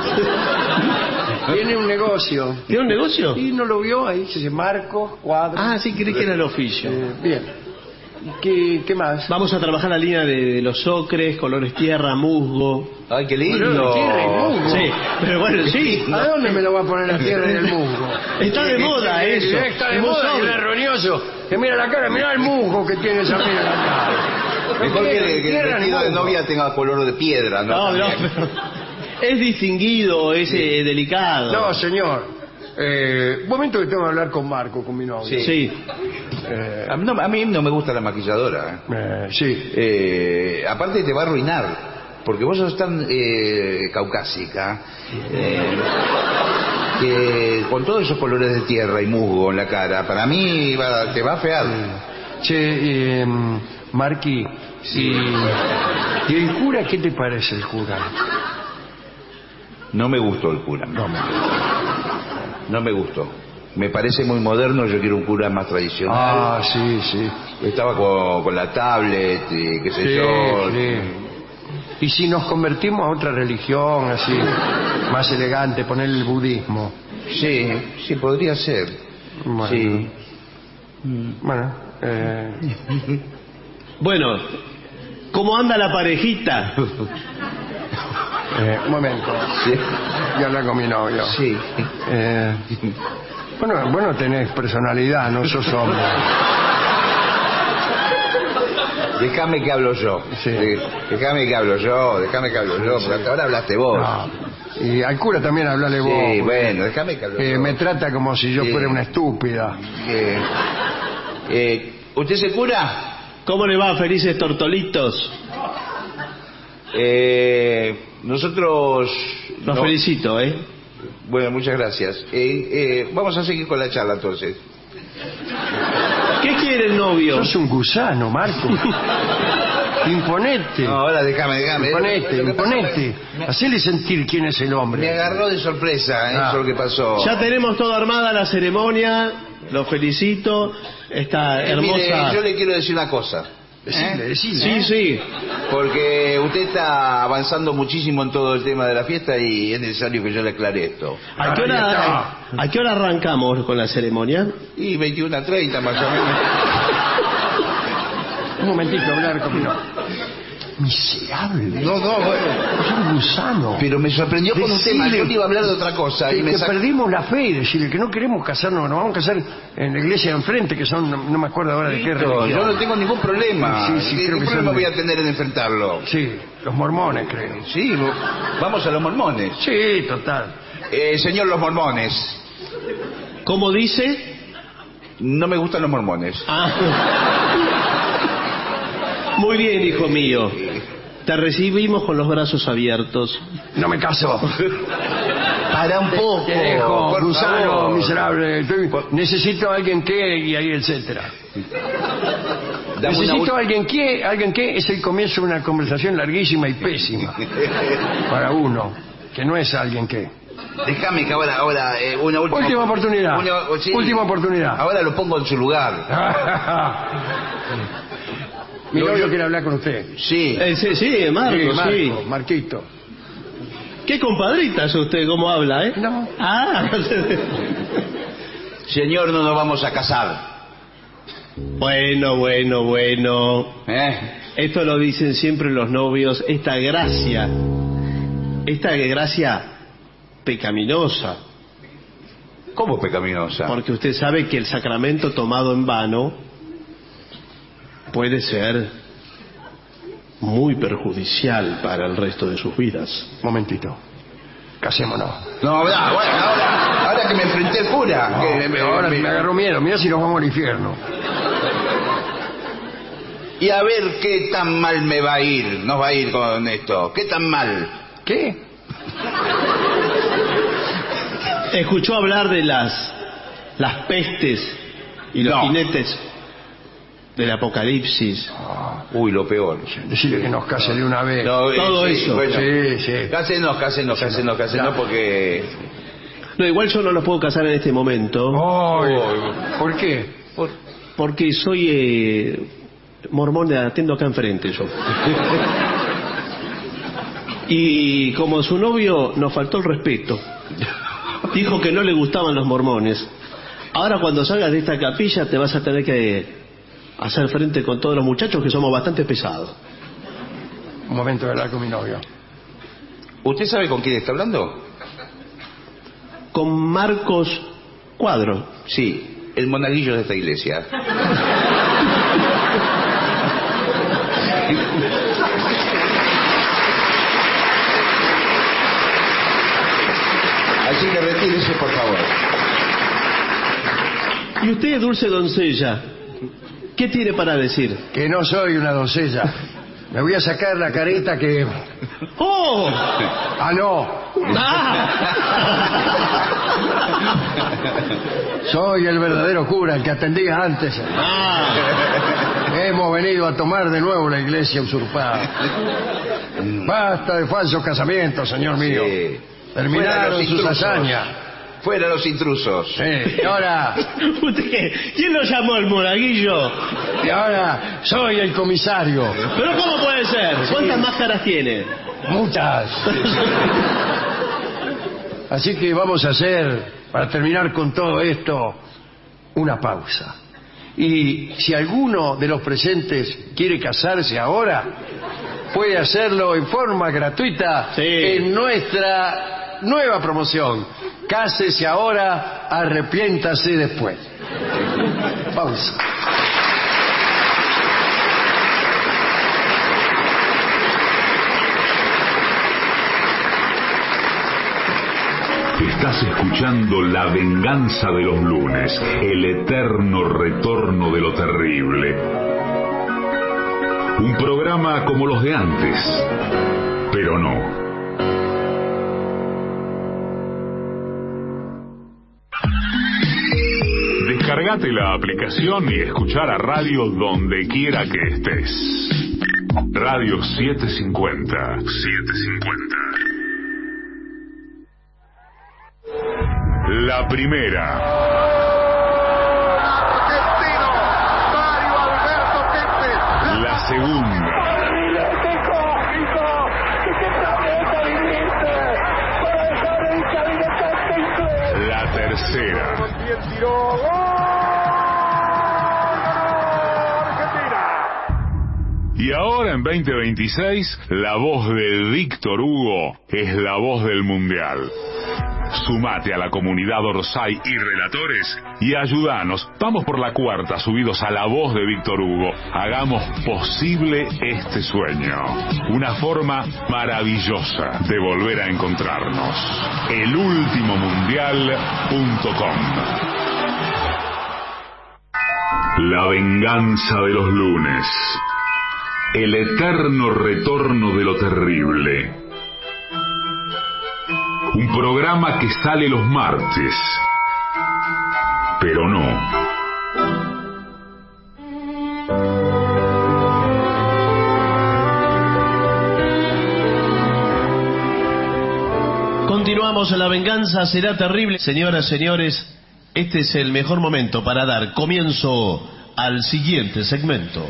Tiene un negocio. ¿tiene un negocio? ¿Y no lo vio ahí? Se dice Marcos Cuadro. Ah, sí, creí que era el oficio. Eh, bien. ¿Qué, ¿Qué más? Vamos a trabajar la línea de, de los ocres, colores tierra, musgo. Ay, qué lindo. Colores tierra y musgo. Sí, pero bueno, sí. ¿A dónde me lo va a poner la tierra y el musgo? Está de moda eso. Está de Es muy moda y sobre. el roñoso que mira la cara, mira el musgo que tiene esa mira la cara. Mejor que, que el Tierra ni vestido de musgo. novia tenga color de piedra, ¿no? No, no, También. pero es distinguido, es eh, delicado. No, señor. Eh, un momento que tengo que hablar con Marco, con mi novio. Sí. Sí. Eh, A mí, no, a mí no me gusta la maquilladora. eh, sí. Eh, aparte te va a arruinar, porque vos sos tan eh, caucásica, eh, que con todos esos colores de tierra y musgo en la cara, para mí va- te va a fear. Che, eh, Marqui, Sí. ¿y el cura qué te parece el cura? No me gustó el cura. No, me- No me gustó. Me parece muy moderno, yo quiero un cura más tradicional. Ah, sí, sí. Estaba con, con la tablet y qué sé Sí, yo. sí. Y si nos convertimos a otra religión, así, más elegante, poner el budismo. Sí, sí, podría ser. Bueno, Sí. bueno eh, Bueno, ¿cómo anda la parejita? eh, un momento. Sí. Voy a hablar con mi novio. Sí. Eh, bueno, bueno, tenés personalidad, no sos hombre. Déjame que hablo yo. Sí. De- Déjame que hablo yo, déjame que hablo yo, porque hasta ahora hablaste vos. No. Y al cura también hablale vos. Sí, porque, bueno, déjame que hable eh, yo. me trata como si yo Sí. fuera una estúpida. Eh, eh, ¿Usted se cura? ¿Cómo le va, felices tortolitos? Eh, nosotros... Los no- felicito, ¿eh? Bueno, muchas gracias. Eh, eh, vamos a seguir con la charla entonces. ¿Qué quiere el novio? Sos un gusano, Marco. Imponete. No, ahora déjame, déjame. Imponete, Lo que pasa imponete. es que Hacele sentir quién es el Me, hombre. me agarró de sorpresa, ¿eh? Ah. Eso es lo que pasó. Ya tenemos toda armada la ceremonia. Los felicito. Esta Eh, hermosa. mire, yo le quiero decir una cosa. Decile, ¿eh? decile. Sí, sí. Porque usted está avanzando muchísimo en todo el tema de la fiesta y es necesario que yo le aclare esto. ¿A qué Ahí hora, está. ¿a qué hora arrancamos con la ceremonia? Y veintiuno a treinta más o menos. Un momentito, hablar con mi novio. Miserable. No, no, bueno. Es un gusano. Pero me sorprendió con un Decile tema. Yo le iba a hablar de otra cosa. Que, Y me que sac- perdimos la fe y decirle que no queremos casarnos, nos vamos a casar en la iglesia de enfrente, que son, no, no me acuerdo ahora de qué Listo, religión. yo no tengo ningún problema. Sí, sí, ¿Qué, creo qué que problema son- voy a tener en enfrentarlo? Sí, los mormones, creo. Sí, vo- vamos a los mormones. Sí, total. Eh, señor, los mormones. ¿Cómo dice? No me gustan los mormones. Ah. Muy bien, hijo mío. Te recibimos con los brazos abiertos. No me caso. Para un poco. Te dejo, por gusano, favor. miserable. Estoy- necesito a alguien que, y ahí, etcétera. Dame una Necesito ul- a alguien que, alguien que es el comienzo de una conversación larguísima y pésima. Para uno, que no es alguien que. Déjame que ahora, ahora eh, una última, Última oportunidad. Una- sí. Última oportunidad. Ahora lo pongo en su lugar. Mi Yo- novio yo- quiere hablar con usted. Sí. Eh, sí, sí, Marco, Sí, Marco, sí. Marquito. Qué compadrita es usted, cómo habla, ¿eh? No. Ah. Señor, no nos vamos a casar. Bueno, bueno, bueno. ¿Eh? Esto lo dicen siempre los novios, esta gracia, esta gracia pecaminosa, ¿Cómo pecaminosa? porque usted sabe que el sacramento tomado en vano puede ser muy perjudicial para el resto de sus vidas. Momentito. Casémonos. No, ahora, bueno, ahora, ahora que me enfrenté al cura. No, que me- ahora me- me agarró miedo. Mira si nos vamos al infierno. Y a ver qué tan mal me va a ir, nos va a ir con esto. ¿Qué tan mal? ¿Qué? ¿Escuchó hablar de las las pestes y los No. jinetes del apocalipsis? Uy, lo peor. Decirle que nos case de una vez. No, eh, Todo sí, eso. bueno. Sí, sí. Cásenos, cásenos, cásenos, cásenos, Ya. porque... No, igual yo no los puedo casar en este momento. Ay, ¿por qué? Por- porque soy eh, mormón de atendo acá enfrente yo. Y como su novio nos faltó el respeto, dijo que no le gustaban los mormones. Ahora cuando salgas de esta capilla te vas a tener que hacer frente con todos los muchachos que somos bastante pesados. Un momento de hablar con mi novio. ¿Usted sabe con quién está hablando? Con Marcos Cuadro. Sí, el monaguillo de esta iglesia. Así que retírese, por favor. ¿Y usted, dulce doncella, qué tiene para decir? Que no soy una doncella. Me voy a sacar la careta que... ¡Oh! ¡Ah, no! ¡Ah! Soy el verdadero cura, el que atendía antes. Ah. Hemos venido a tomar de nuevo la iglesia usurpada. Basta de falsos casamientos, señor mío. Sí. Terminaron sus intrusos. hazañas. Fuera los intrusos. Sí. Y ahora... ¿Usted qué? ¿Quién lo llamó el monaguillo? Y ahora soy el comisario. ¿Pero cómo puede ser? ¿Cuántas máscaras tiene? Muchas. Así que vamos a hacer, para terminar con todo esto, una pausa. Y si alguno de los presentes quiere casarse ahora, puede hacerlo en forma gratuita sí. en nuestra nueva promoción. Cásese ahora, arrepiéntase después. Pausa. Estás escuchando La Venganza de los Lunes, el eterno retorno de lo terrible. Un programa como los de antes, pero no. Descargate la aplicación y escuchar a radio donde quiera que estés. Radio setecientos cincuenta. setecientos cincuenta. La primera. Argentino, Mario Alberto Kempes. La segunda. La tercera. Y ahora en veinte veintiséis, la voz de Víctor Hugo es la voz del Mundial. Sumate a la comunidad Orsay y relatores y ayúdanos. Vamos por la cuarta, subidos a la voz de Víctor Hugo. Hagamos posible este sueño. Una forma maravillosa de volver a encontrarnos. el último mundial punto com. La venganza de los lunes. El eterno retorno de lo terrible. Un programa que sale los martes, pero no. Continuamos en La Venganza Será Terrible. Señoras, señores, este es el mejor momento para dar comienzo al siguiente segmento.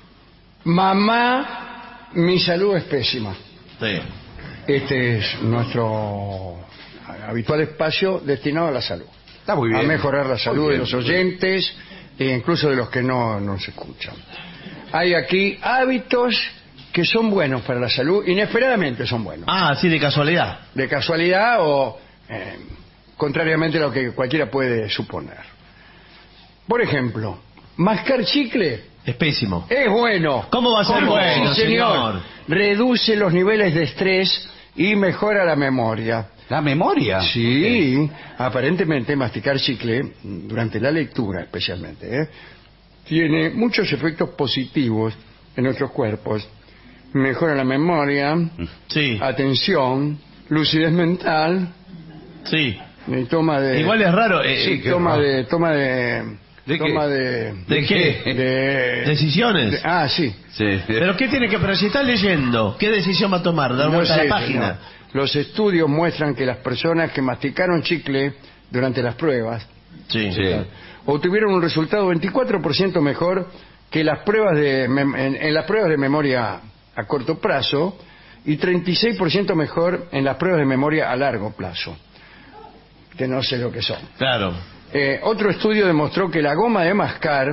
Mamá, mi salud es pésima. Sí. Este es nuestro habitual espacio destinado a la salud. Está muy bien. A mejorar la salud Muy de bien, los oyentes e incluso de los que no nos escuchan. Hay aquí hábitos que son buenos para la salud, inesperadamente son buenos. Ah, sí, de casualidad. De casualidad o eh, contrariamente a lo que cualquiera puede suponer. Por ejemplo, mascar chicle es pésimo. Es bueno. ¿Cómo va a ser ¿Cómo? bueno, Sí, señor. señor? Reduce los niveles de estrés y mejora la memoria. ¿La memoria? Sí, aparentemente masticar chicle, durante la lectura especialmente, ¿eh? tiene muchos efectos positivos en nuestros cuerpos. Mejora la memoria, sí. atención, lucidez mental, sí. y toma de... Igual es raro. Eh, sí, que toma raro. de... Toma de ¿De toma qué? de... ¿De qué? De... ¿Decisiones? de- ah, sí. Sí. ¿Pero qué tiene que...? Pero si está leyendo, ¿qué decisión va a tomar? ¿Dar No vuelta a sé, la página? señor. Los estudios muestran que las personas que masticaron chicle durante las pruebas Sí. Sí. obtuvieron un resultado veinticuatro por ciento mejor que las pruebas de mem- en, en las pruebas de memoria a corto plazo y treinta y seis por ciento mejor en las pruebas de memoria a largo plazo, que no sé lo que son. Claro. Eh, otro estudio demostró que la goma de mascar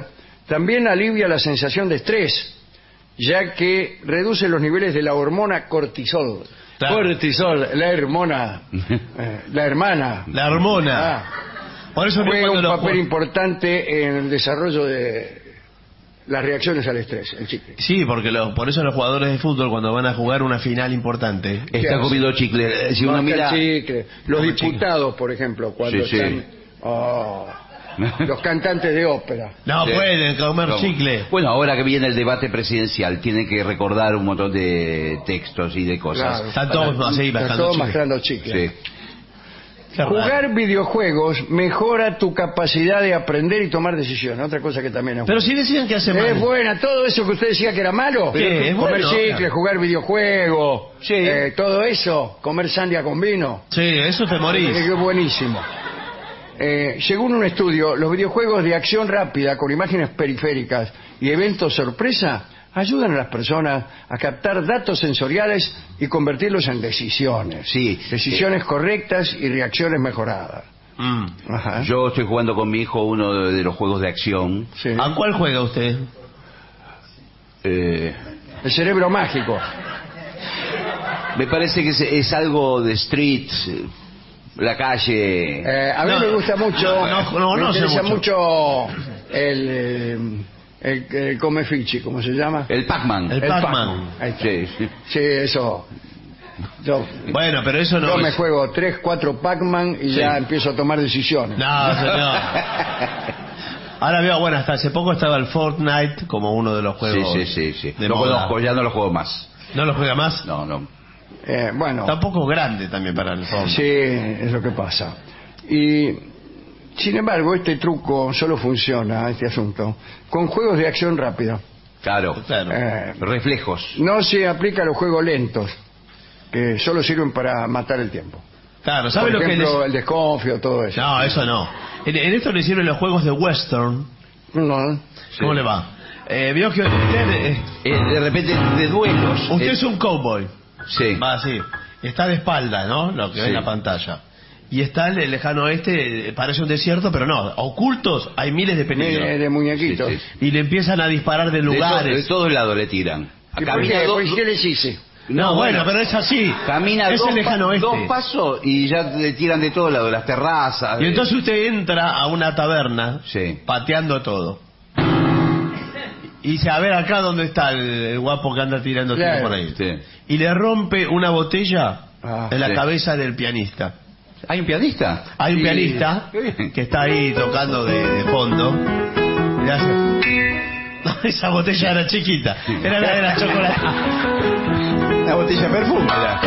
También alivia la sensación de estrés, ya que reduce los niveles de la hormona cortisol. Claro. Cortisol, la hormona, eh, la hermana. La hormona. Ah, Por eso que juega cuando un los papel ju- importante en el desarrollo de las reacciones al estrés, el chicle. Sí, porque los, por eso los jugadores de fútbol cuando van a jugar una final importante. Está hace? comiendo chicle. Si uno Masca mira... el chicle. Los Como diputados, por ejemplo, cuando Sí, sí. están... Oh, los cantantes de ópera. No Sí. pueden comer ¿Cómo? chicle. Bueno, ahora que viene el debate presidencial, tienen que recordar un montón de textos y de cosas. Claro. Están todos así Están mascando todos chicle. mascando chicle. Sí. Qué raro. Jugar videojuegos mejora tu capacidad de aprender y tomar decisiones. Otra cosa que también es Pero buena. si decían que hace mal. Es buena, todo eso que usted decía que era malo. ¿Qué? Es Comer bueno. chicle, jugar videojuegos, Sí. eh, todo eso, comer sandia con vino. Sí, eso te morís. Es buenísimo. Eh, según un estudio, los videojuegos de acción rápida con imágenes periféricas y eventos sorpresa ayudan a las personas a captar datos sensoriales y convertirlos en decisiones. Sí. Decisiones correctas y reacciones mejoradas. Mm. Ajá. Yo estoy jugando con mi hijo uno de, de los juegos de acción. Sí. ¿A cuál juega usted? Eh, El cerebro mágico. me parece que es, es algo de street, eh, la calle. Eh, a mí No, me gusta mucho, no, no, no, me no sé interesa mucho. mucho el, eh, el, el come fichi, ¿cómo se llama? El Pac-Man. El Pac-Man. Ahí está. Sí, sí. Sí, eso. Yo, Bueno, pero eso no yo me es- juego tres, cuatro Pac-Man y Sí. ya empiezo a tomar decisiones. No, señor. Ahora veo, bueno, hasta hace poco estaba el Fortnite como uno de los Sí, juegos. sí, sí, sí. de Lo moda. conozco, ya no lo juego más. ¿No lo juega más? No, no. Eh, bueno, Está un poco grande también para el Fortnite. sí, es lo que pasa. Y, sin embargo, este truco solo funciona, este asunto, con juegos de acción rápida. Claro. Claro. Eh, Reflejos. no se aplica a los juegos lentos, que solo sirven para matar el tiempo. Claro, ¿sabe Por lo que ejemplo, les... el desconfío, todo eso. No, eso no. En, en esto le sirven los juegos de western. No. ¿Cómo le va? Eh, vio que usted, eh, Eh, de repente, de duelos. usted Eh, es un cowboy. Sí. Va así. Está de espalda, ¿no? Lo que ve Sí. en la pantalla. Y está el lejano oeste, eh, parece un desierto, pero no. Ocultos hay miles de peligros. De, de muñequitos. Sí, sí. Y le empiezan a disparar de De, to- lugares. de todos lados le tiran. ¿Y por Camina qué? dos- ¿Por qué les hice? No, bueno, pero es así. Camina es dos, el lejano pa- oeste. dos pasos y ya le tiran de todos lados, las terrazas. Y eh. entonces usted entra a una taberna, Sí. pateando todo. Y dice, a ver acá dónde está el, el guapo que anda tirando tiro Claro. por ahí. Sí. Y le rompe una botella Ah, en la sí. cabeza del pianista. ¿Hay un pianista? Hay un Sí. pianista Qué bien. que está ahí tocando de, de fondo. Y le hace... No, esa botella era chiquita. Era la de la chocolate. Una botella de perfume. era.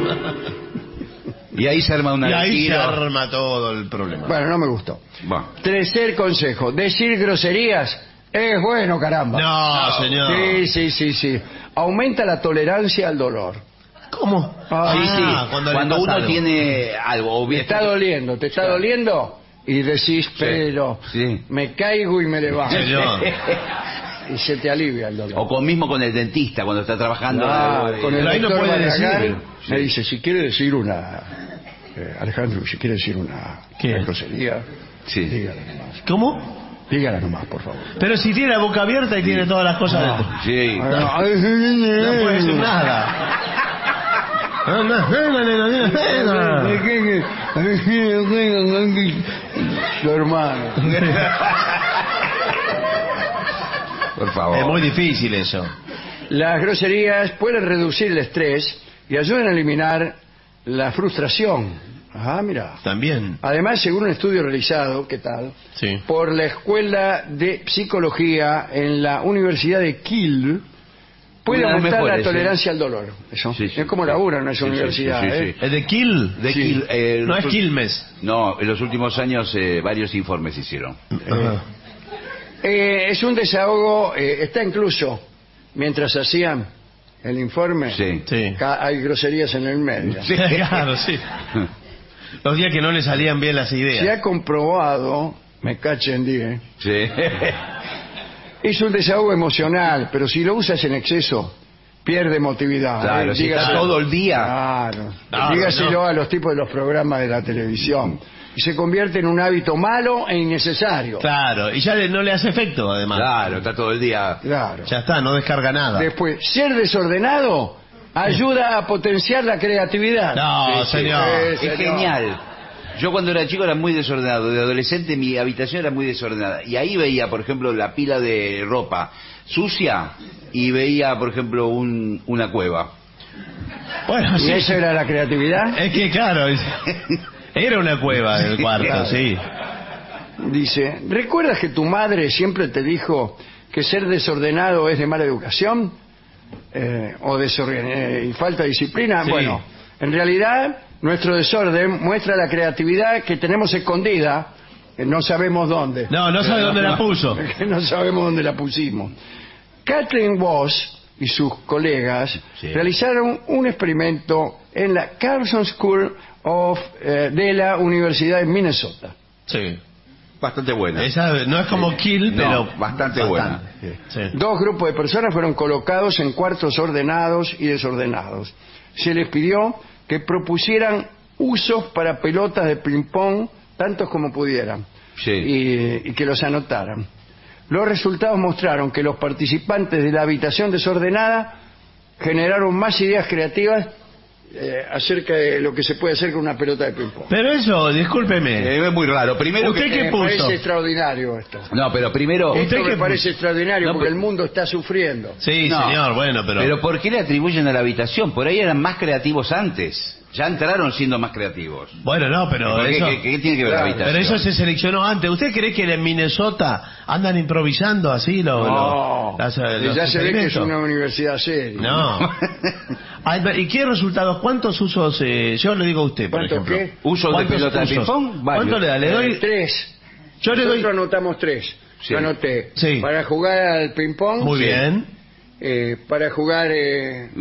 Y ahí se arma una Y ahí se tiro. arma todo el problema. Bueno, no me gustó. Bueno. Tercer consejo, decir groserías es bueno, caramba. No, señor. Sí, sí, sí, sí. Aumenta la tolerancia al dolor. ¿Cómo? Ah, Sí, sí. Ah, Cuando, cuando le pasa uno algo. tiene algo. o Te bien- está doliendo, te está Claro. doliendo y decís, pero Sí. me caigo y me levanto. Señor. Y se te alivia el dolor. O con, mismo con el dentista cuando está trabajando. Ah, algo de- con el Pero ahí no doctor puede Barragán decir. me dice, si quiere decir una... eh, Alejandro, si quiere decir una, ¿Qué? una grosería, Sí. dígala nomás. ¿Cómo? Dígala nomás, por favor. Pero si tiene la boca abierta y tiene todas las cosas dentro. Sí. No puede decir nada. Su hermano. Por favor. Es muy difícil eso. Las groserías pueden reducir el estrés y ayudan a eliminar la frustración. Ah, mira. También. Además, según un estudio realizado, ¿qué tal? Sí. Por la Escuela de Psicología en la Universidad de Kiel, puede Una de las aumentar mejores, la ¿sí? tolerancia al dolor. Eso. Sí, sí, es como sí. labura en esa Sí, sí, universidad. sí, sí, ¿eh? sí. ¿Es de Kill? De Sí. Quil- eh, No es los- Quilmes. No, en los últimos años eh, varios informes se hicieron. Ajá. Eh, es un desahogo, eh, está incluso, mientras hacían el informe, Sí. Sí. ca- hay groserías en el medio. Sí. Claro, sí. Los días que no le salían bien las Se ideas. ha comprobado, me cachen, dije, Sí. es un desahogo emocional, pero si lo usas en exceso, pierde emotividad. Claro, ¿eh? si está Dígaselo- todo el día. Claro. Claro, Dígaselo no. a los tipos de los programas de la televisión. Y se convierte en un hábito malo e innecesario. Claro, y ya le- no le hace efecto, además. Claro, está todo el día. Claro. Ya está, no descarga nada. Después, ser desordenado ayuda a potenciar la creatividad. No, Sí, sí, señor. sí, Es señor. genial. Yo cuando era chico era muy desordenado. De adolescente mi habitación era muy desordenada. Y ahí veía, por ejemplo, la pila de ropa sucia y veía, por ejemplo, un, una cueva. Bueno, ¿Y sí. eso era la creatividad? Es que, claro, es- era una cueva el cuarto, Claro. sí. Dice, ¿recuerdas que tu madre siempre te dijo que ser desordenado es de mala educación? Eh, o desorden eh, y falta de disciplina. Sí. Bueno, en realidad nuestro desorden muestra la creatividad que tenemos escondida, que no sabemos dónde. No, no sabe dónde la puso. Que no sabemos dónde la pusimos. Kathleen Voss y sus colegas Sí. realizaron un experimento en la Carson School of, eh, de la Universidad de Minnesota. Sí. Bastante buena. Esa no es como Kill, No, pero... bastante buena. Sí. Dos grupos de personas fueron colocados en cuartos ordenados y desordenados. Se les pidió que propusieran usos para pelotas de ping-pong, tantos como pudieran, Sí. y, y que los anotaran. Los resultados mostraron que los participantes de la habitación desordenada generaron más ideas creativas eh, acerca de lo que se puede hacer con una pelota de ping-pong. Pero eso, discúlpeme. Eh, es muy raro. Primero ¿Usted que... qué Me puso? parece extraordinario esto. No, pero primero... ¿Usted Esto qué me parece puso? extraordinario No, porque pero- el mundo está sufriendo. Sí, No. señor, bueno, pero... Pero ¿por qué le atribuyen a la habitación? Por ahí eran más creativos antes. Ya entraron siendo más creativos. Bueno, no, pero ¿Por qué, eso... qué- qué tiene que ver Claro, la habitación? Pero eso se seleccionó antes. ¿Usted cree que en Minnesota andan improvisando así lo, No, lo- las- los ya se ve que es experimentos? una universidad seria. No. Ay, ¿y qué resultados? ¿Cuántos usos? Eh, yo le digo a usted, por ¿Cuántos ejemplo. qué? ¿Usos de ¿Cuántos pelota de usos? ping-pong? Varios. ¿Cuánto le da? Le Eh, doy... tres. Yo le Nosotros doy... anotamos tres. Sí. Yo anoté. Sí. Para jugar al ping-pong. Muy Sí. bien. Eh, para jugar... eh,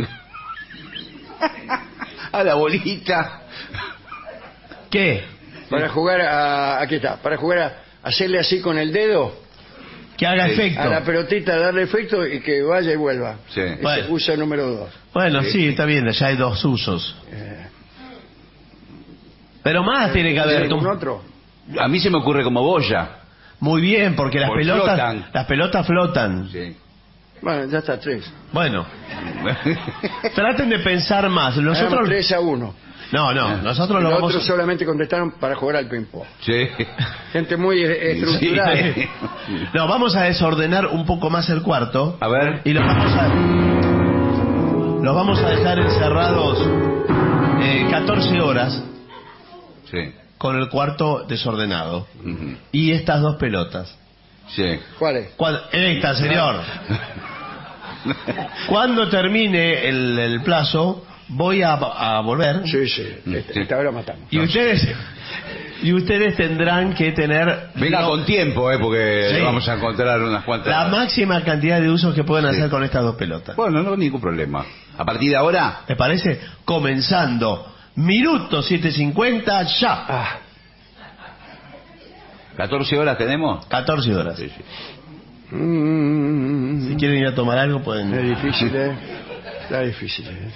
A la bolita. ¿Qué? para jugar a... Aquí está. Para jugar a... Hacerle así con el dedo Que haga Sí. efecto. a la pelotita, darle efecto y que vaya y vuelva. Sí. Ese Bueno. uso número dos. Bueno, sí, está bien, ya hay dos usos. Pero más tiene que haber. ¿Algún otro? A mí se me ocurre como boya. Muy bien, porque las Porque pelotas flotan. las pelotas flotan. Sí. Bueno, ya está, tres. Bueno, traten de pensar más. Hagamos Nosotros tres a uno. No, no, nosotros lo Los vamos otros solamente contestaron para jugar al ping-pong. Sí. Gente muy eh, estructurada. Sí. No, vamos a desordenar un poco más el cuarto. A ver. Y los vamos a los vamos a dejar encerrados eh, catorce horas Sí. con el cuarto desordenado Ujú. y estas dos pelotas. Sí. ¿Cuál es? Cuando- esta, señor. Cuando termine el, el plazo, voy a, a volver. Sí, sí. Esta, esta hora matamos. Y ustedes y ustedes tendrán que tener Venga lo- con tiempo, eh, porque Sí. vamos a encontrar unas cuantas. la máxima cantidad de usos que pueden Sí. hacer con estas dos pelotas. Bueno, no ningún problema. A partir de ahora, ¿Me parece? Comenzando. Minuto siete cincuenta ya. Ah, catorce horas tenemos. catorce horas. Sí, sí. mm, Si quieren ir a tomar algo, es pueden. difícil, ¿eh? Está difícil. ¿eh?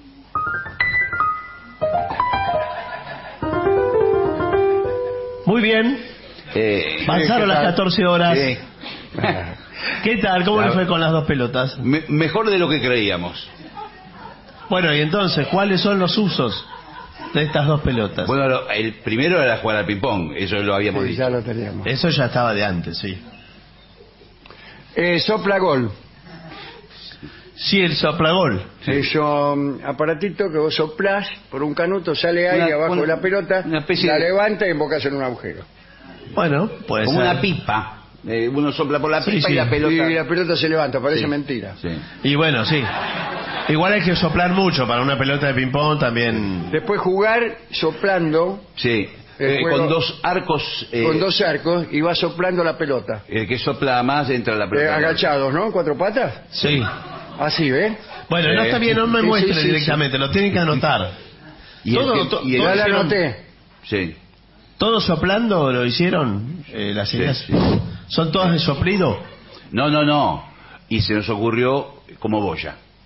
Muy bien. Eh, Pasaron ¿qué las tal? catorce horas. sí. ¿Qué tal? ¿Cómo La- le fue con las dos pelotas? Me- mejor de lo que creíamos. Bueno, y entonces, ¿cuáles son los usos de estas dos pelotas? Bueno, lo- el primero era jugar al ping-pong, eso lo habíamos Sí, dicho. ya lo teníamos. Eso ya estaba de antes, sí. Eh, sopla gol. Sí, el soplagol. Es un aparatito que vos soplás por un canuto, sale aire Una- abajo una- de la pelota, una especie la de- levanta y embocas en un agujero. Bueno, pues. Como una pipa. Eh, uno sopla por la Sí, pipa sí. y la pelota. Y la pelota se levanta, parece Sí. mentira. Sí. Y bueno, sí. Igual hay que soplar mucho para una pelota de ping-pong también. Después jugar soplando Sí. El Eh, juego- con dos arcos. eh, con dos arcos y va soplando la pelota. El que sopla más entra la Eh, pelota. agachados, ¿no? ¿Cuatro patas? Sí. Así, ¿ves? Bueno, no Sí. está bien, no me Sí, muestre sí, sí, directamente, lo tienen que anotar. Y el Todo- que- to- y el- todo Ya la hicieron- anoté. Sí. ¿Todos soplando lo hicieron? Eh, las Sí, ideas. sí. ¿Son todas de soplido? No, no, no. Y se nos ocurrió como boya.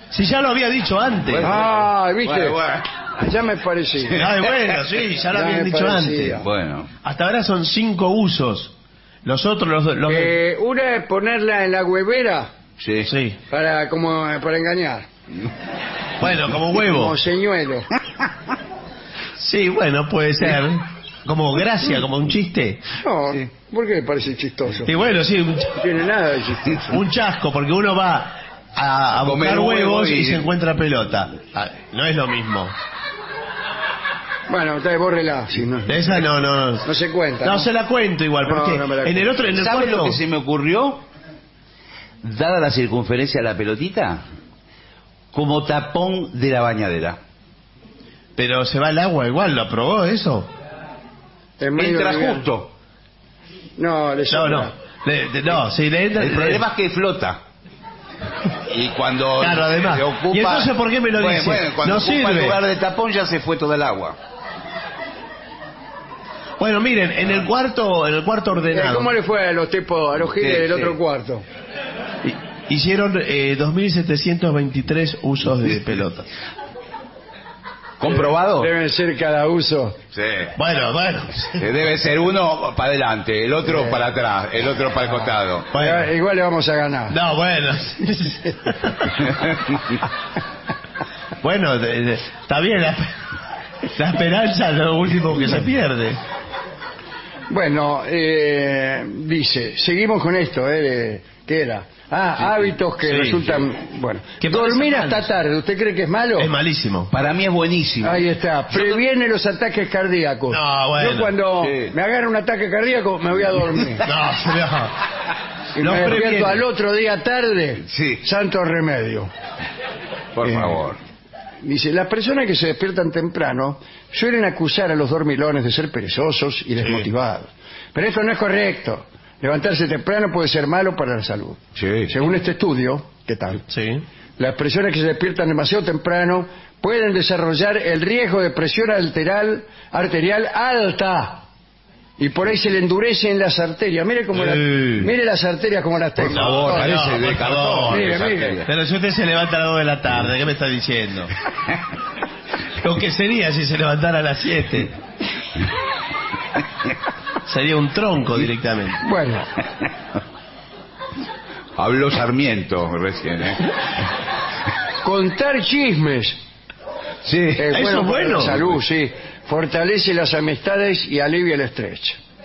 Si ya lo había dicho antes. Ah, ¿viste? Bueno, bueno. Ya me parecía. Ay, bueno, sí, ya lo Ya habían me dicho parecía. antes. Bueno. Hasta ahora son cinco usos. Los otros, los... los Eh, una es ponerla en la huevera Sí. Sí. para como para engañar. Bueno, como huevo. Como señuelo. Sí, bueno, puede ser. Como gracia, como un chiste. No, ¿por qué le parece chistoso? Y bueno, sí, un, No tiene nada de chistoso. un chasco, porque uno va a, a buscar Comer huevo huevos y... y- se encuentra pelota. Ah, no es lo mismo. Bueno, usted bórrela. Si no, Esa no, no. no se cuenta. No, se la cuento igual, No, porque no me la en el cuento. otro, en el ¿Sabe cuarto... lo que se me ocurrió? Dada la circunferencia de la pelotita, como tapón de la bañadera. Pero se va el agua igual, ¿lo aprobó eso? En medio Entra de- justo. No, le No, sobra. no. Le- de- no, si le entra... El le- problema es que flota. Y cuando Claro, además. se ocupa... ¿Y entonces por qué me lo Bueno, dice? bueno, cuando No ocupa sirve. el lugar de tapón ya se fue todo el agua. Bueno, miren, en el cuarto, en el cuarto Eh, ordenado... ¿Cómo le fue a los tipos, a los giles Sí, del sí. otro cuarto? hi- Hicieron eh, dos mil setecientos veintitrés usos de pelota. ¿Comprobado? Deben ser cada uso. Sí. Bueno, bueno. Eh, Debe ser uno para adelante, el otro para atrás, el otro para el costado. Bueno. Eh, Igual le vamos a ganar. No, bueno. Bueno, de- de- está bien. La, la esperanza es lo último que se pierde. Bueno, eh, dice, seguimos con esto, ¿eh? de- ¿Qué era? Ah, hábitos que Sí, resultan... Bueno, Que dormir parecen hasta tarde, ¿usted cree que es malo? Es malísimo. Para mí es buenísimo. Ahí está, previene los ataques cardíacos. No, bueno. Yo cuando Sí. me agarra un ataque cardíaco me voy a dormir. No, señor. Y Los me despierto previene. al otro día tarde, Sí. santo remedio. Por Eh, favor. Dice, las personas que se despiertan temprano suelen acusar a los dormilones de ser perezosos y desmotivados. Pero esto no es correcto. Levantarse temprano puede ser malo para la salud. Sí. Según este estudio, ¿qué tal? Sí. Las personas que se despiertan demasiado temprano pueden desarrollar el riesgo de presión arterial, arterial alta. Y por ahí se le endurecen las arterias. Mire cómo la- Sí. mire las arterias como las tengo. favor, Todas. no, Parece de por cartón. favor. Mire, esa mire. arteria. Pero si usted se levanta a las dos de la tarde, ¿qué me está diciendo? Lo que sería si se levantara a las siete. Sería un tronco directamente. Bueno, Habló Sarmiento recién, ¿eh? contar chismes. Sí. Es Eso bueno es para bueno. la salud, sí. Fortalece las amistades y alivia el estrés.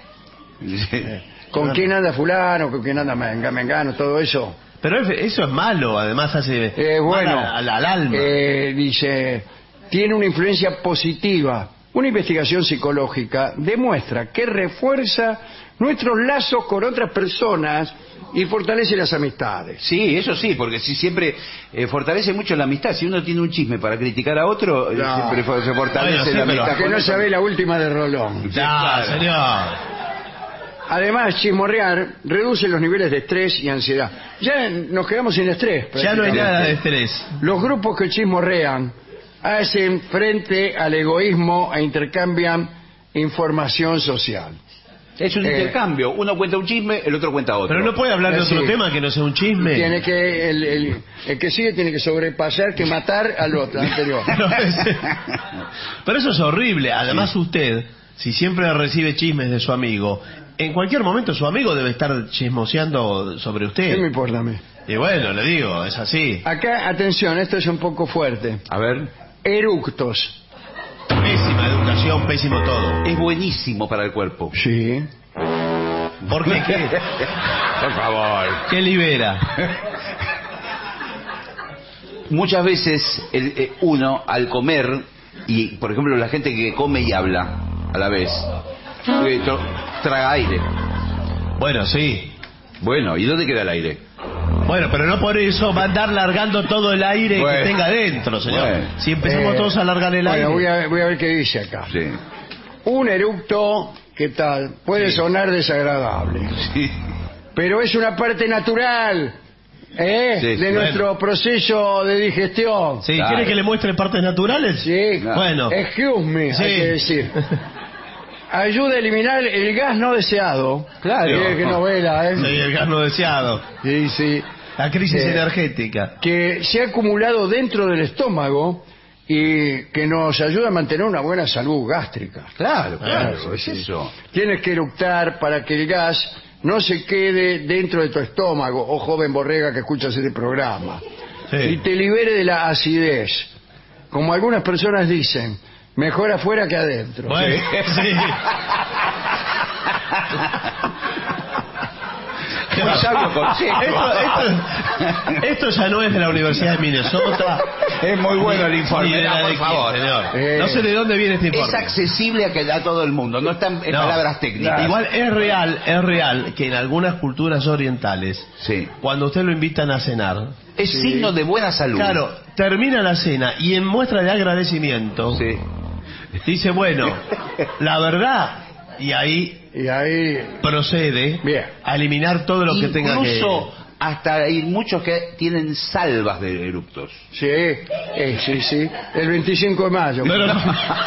¿Con quién anda fulano? ¿Con quién anda menga- mengano? Todo eso. Pero es- eso es malo, además hace Eh, bueno, mal al, al alma. eh, dice, tiene una influencia positiva. Una investigación psicológica demuestra que refuerza nuestros lazos con otras personas y fortalece las amistades. Sí, eso sí, porque si siempre eh, fortalece mucho la amistad. Si uno tiene un chisme para criticar a otro, eh, No. siempre fo- se fortalece Bueno, sí, la pero- amistad. Que con no eso. sabe la última de Rolón. No, claro. señor. Además, chismorrear reduce los niveles de estrés y ansiedad. Ya nos quedamos sin estrés. Ya no hay prácticamente. nada de estrés. Los grupos que chismorrean hacen frente al egoísmo e intercambian información social. Es un Eh, intercambio. Uno cuenta un chisme, el otro cuenta otro. Pero no puede hablar de Sí. otro tema que no sea un chisme. Tiene que el, el- el que sigue tiene que sobrepasar, que matar al otro anterior. No, es- Pero eso es horrible. Además usted, si siempre recibe chismes de su amigo, en cualquier momento su amigo debe estar chismoseando sobre usted. ¿Qué me importa a mí? Y bueno, le digo, es así. Acá, atención, esto es un poco fuerte. A ver. Eructos. Pésima educación, pésimo todo. Es buenísimo para el cuerpo. Sí. ¿Por qué? ¿Qué, Por favor. qué libera? Muchas veces el, eh, uno al comer, y por ejemplo la gente que come y habla a la vez, eh, to- traga aire. Bueno, sí. Bueno, ¿y dónde queda el aire? Bueno, pero no por eso va a andar largando todo el aire Bueno. que tenga adentro, señor. Bueno. Si empezamos Eh, todos a largar el aire. Bueno, voy a, voy a ver qué dice acá. Sí. Un eructo, ¿qué tal? Puede sonar desagradable, Sí. pero es una parte natural, ¿eh? Sí, de sí, nuestro proceso de digestión. ¿Sí? Claro. ¿Quiere que le muestre partes naturales? Sí. Bueno. Excuse me, Sí. hay que decir. Ayuda a eliminar el gas no deseado. Claro. Mire qué novela, ¿eh? Sí, el gas no deseado. Sí, sí. La crisis eh, energética. que se ha acumulado dentro del estómago y que nos ayuda a mantener una buena salud gástrica. Claro, claro, Claro, es sí. eso. Tienes que eructar para que el gas no se quede dentro de tu estómago, o joven borrega que escuchas este programa, Sí. y te libere de la acidez. Como algunas personas dicen, mejor afuera que adentro. Bueno, sí. Muy sabio consejo. Esto, esto- esto ya no es de la Universidad de Minnesota. Es muy bueno el Ni informe, de la no, de por quién, favor. señor. Eh. No sé de dónde viene este Es informe. accesible a, que, a todo el mundo, no están en No. palabras técnicas. Igual es real, es real que en algunas culturas orientales, Sí. cuando usted lo invitan a cenar, Es Sí. signo de buena salud. claro, termina la cena y en muestra de agradecimiento Sí. dice, bueno, la verdad, y ahí Y ahí, procede Bien. a eliminar todo lo que tenga que... Incluso hasta hay muchos que tienen salvas de eructos. sí, eh, sí, sí, el veinticinco de mayo. Pero no-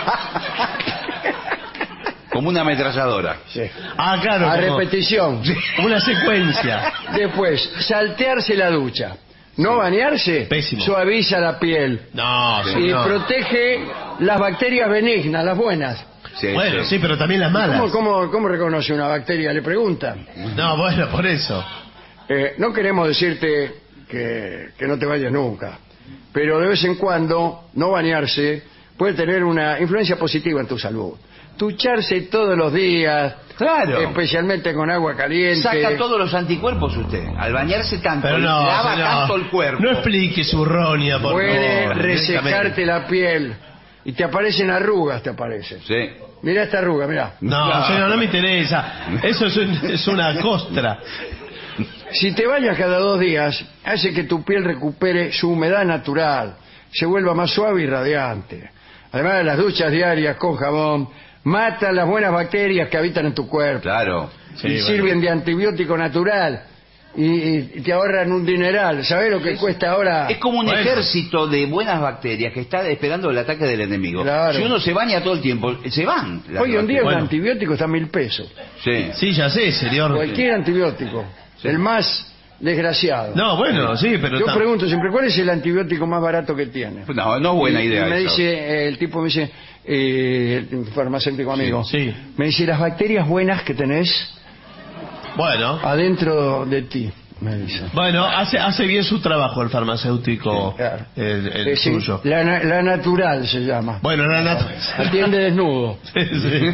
Como una ametralladora. Sí. Ah, claro. A como repetición. una secuencia. Después, saltearse la ducha. No bañarse, Pésimo. suaviza la piel No, y señor. protege las bacterias benignas, las buenas. Sí, Bueno, sí. sí, pero también las malas. ¿Cómo, cómo, cómo reconoce una bacteria? Le preguntan. No, bueno, por eso. Eh, no queremos decirte que, que no te vayas nunca, pero de vez en cuando no bañarse puede tener una influencia positiva en tu salud. Ducharse todos los días, Claro. especialmente con agua caliente. Saca todos los anticuerpos usted. Al bañarse tanto, Pero no, lava señor. tanto el cuerpo. No explique su roña, por Puede favor. resecarte la piel y te aparecen arrugas, te aparecen. Sí. Mira esta arruga, mira. No, señor, no me interesa. Eso es, un- es una costra. Si te bañas cada dos días, hace que tu piel recupere su humedad natural, se vuelva más suave y radiante. Además de las duchas diarias con jabón, mata las buenas bacterias que habitan en tu cuerpo. Claro. Sí, y bueno. sirven de antibiótico natural y, y- y te ahorran un dineral. ¿Sabés lo que cuesta ahora? Es como un Bueno. ejército de buenas bacterias que está esperando el ataque del enemigo. Claro. Si uno se baña todo el tiempo, se van. las Hoy en día un Bueno. antibiótico está a mil pesos. bacterias. Sí. Sí, ya sé, señor. Cualquier antibiótico. El más desgraciado. No, bueno, sí, pero... Yo ta- pregunto siempre, ¿cuál es el antibiótico más barato que tiene? No, no es buena Y- idea y me eso. dice, eh, el tipo me dice, eh, el farmacéutico amigo, Sí. me dice, las bacterias buenas que tenés Bueno, adentro de ti, me dice. bueno, hace, hace bien su trabajo el farmacéutico, Claro. el, el Eh, sí, suyo. la, na- la natural se llama. Bueno, la nat- Atiende desnudo. Sí, sí.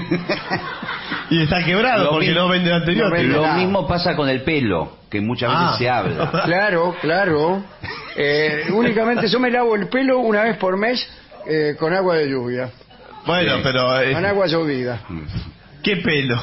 Y está quebrado Lo porque mismo- no vende antibióticos. vende Lo nada. mismo pasa con el pelo, que muchas veces Ah. se habla. Claro, claro. Eh, únicamente yo me lavo el pelo una vez por mes eh, con agua de lluvia. Bueno, Sí. pero... eh, Con agua llovida. ¿Qué pelo?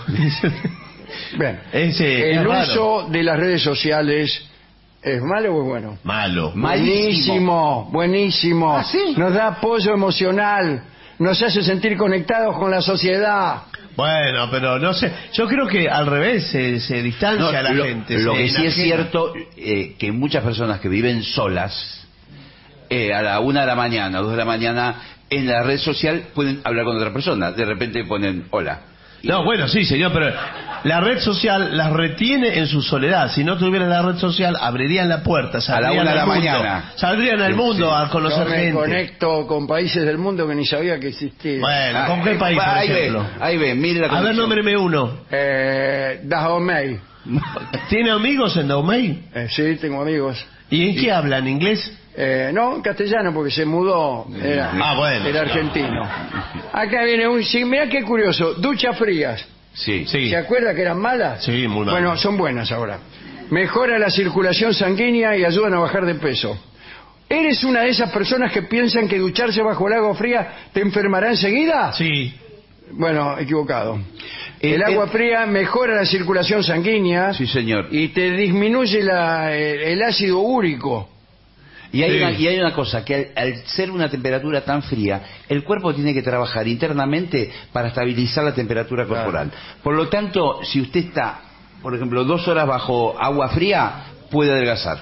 Bien. Ese, El es raro. uso de las redes sociales es malo o es bueno. Malo. Buenísimo, buenísimo. ¿Ah, sí? Nos da apoyo emocional, nos hace sentir conectados con la sociedad. Bueno, pero no sé. Yo creo que al revés se, se distancia No, a la lo, gente. lo se que sí es enajena. cierto, eh, que muchas personas que viven solas, eh, a la una de la mañana, dos de la mañana, en la red social pueden hablar con otra persona. De repente ponen hola. Y- No, bueno, sí, señor, pero la red social las retiene en su soledad. Si no tuvieran la red social, abrirían la puerta, saldrían una de al la mundo, mañana. saldrían al Sí, mundo sí. a conocer Yo me gente. conecto con países del mundo que ni sabía que existían. Bueno, Ah, ¿con qué eh, país, por ahí ejemplo? Ve, ahí ve, mire la A ver, conexión. nómbreme uno. Eh, Dahomey. ¿Tiene amigos en Dahomey? Eh, sí, tengo amigos. ¿Y en qué hablan? ¿Inglés? Eh, no, en castellano, porque se mudó. Era, Ah, bueno. era argentino. Acá viene un... Sí, mirá qué curioso. Duchas frías. Sí. Sí. ¿Se acuerda que eran malas? Sí, muy malas. Bueno, son buenas ahora. Mejora la circulación sanguínea y ayudan a bajar de peso. ¿Eres una de esas personas que piensan que ducharse bajo el agua fría te enfermará enseguida? Sí. Bueno, equivocado. Eh, El agua eh, fría mejora la circulación sanguínea Sí, señor. y te disminuye la- el, el ácido úrico. Y hay, Sí. una, y hay una cosa, que al, al ser una temperatura tan fría, el cuerpo tiene que trabajar internamente para estabilizar la temperatura Claro. corporal. Por lo tanto, si usted está, por ejemplo, dos horas bajo agua fría, puede adelgazar.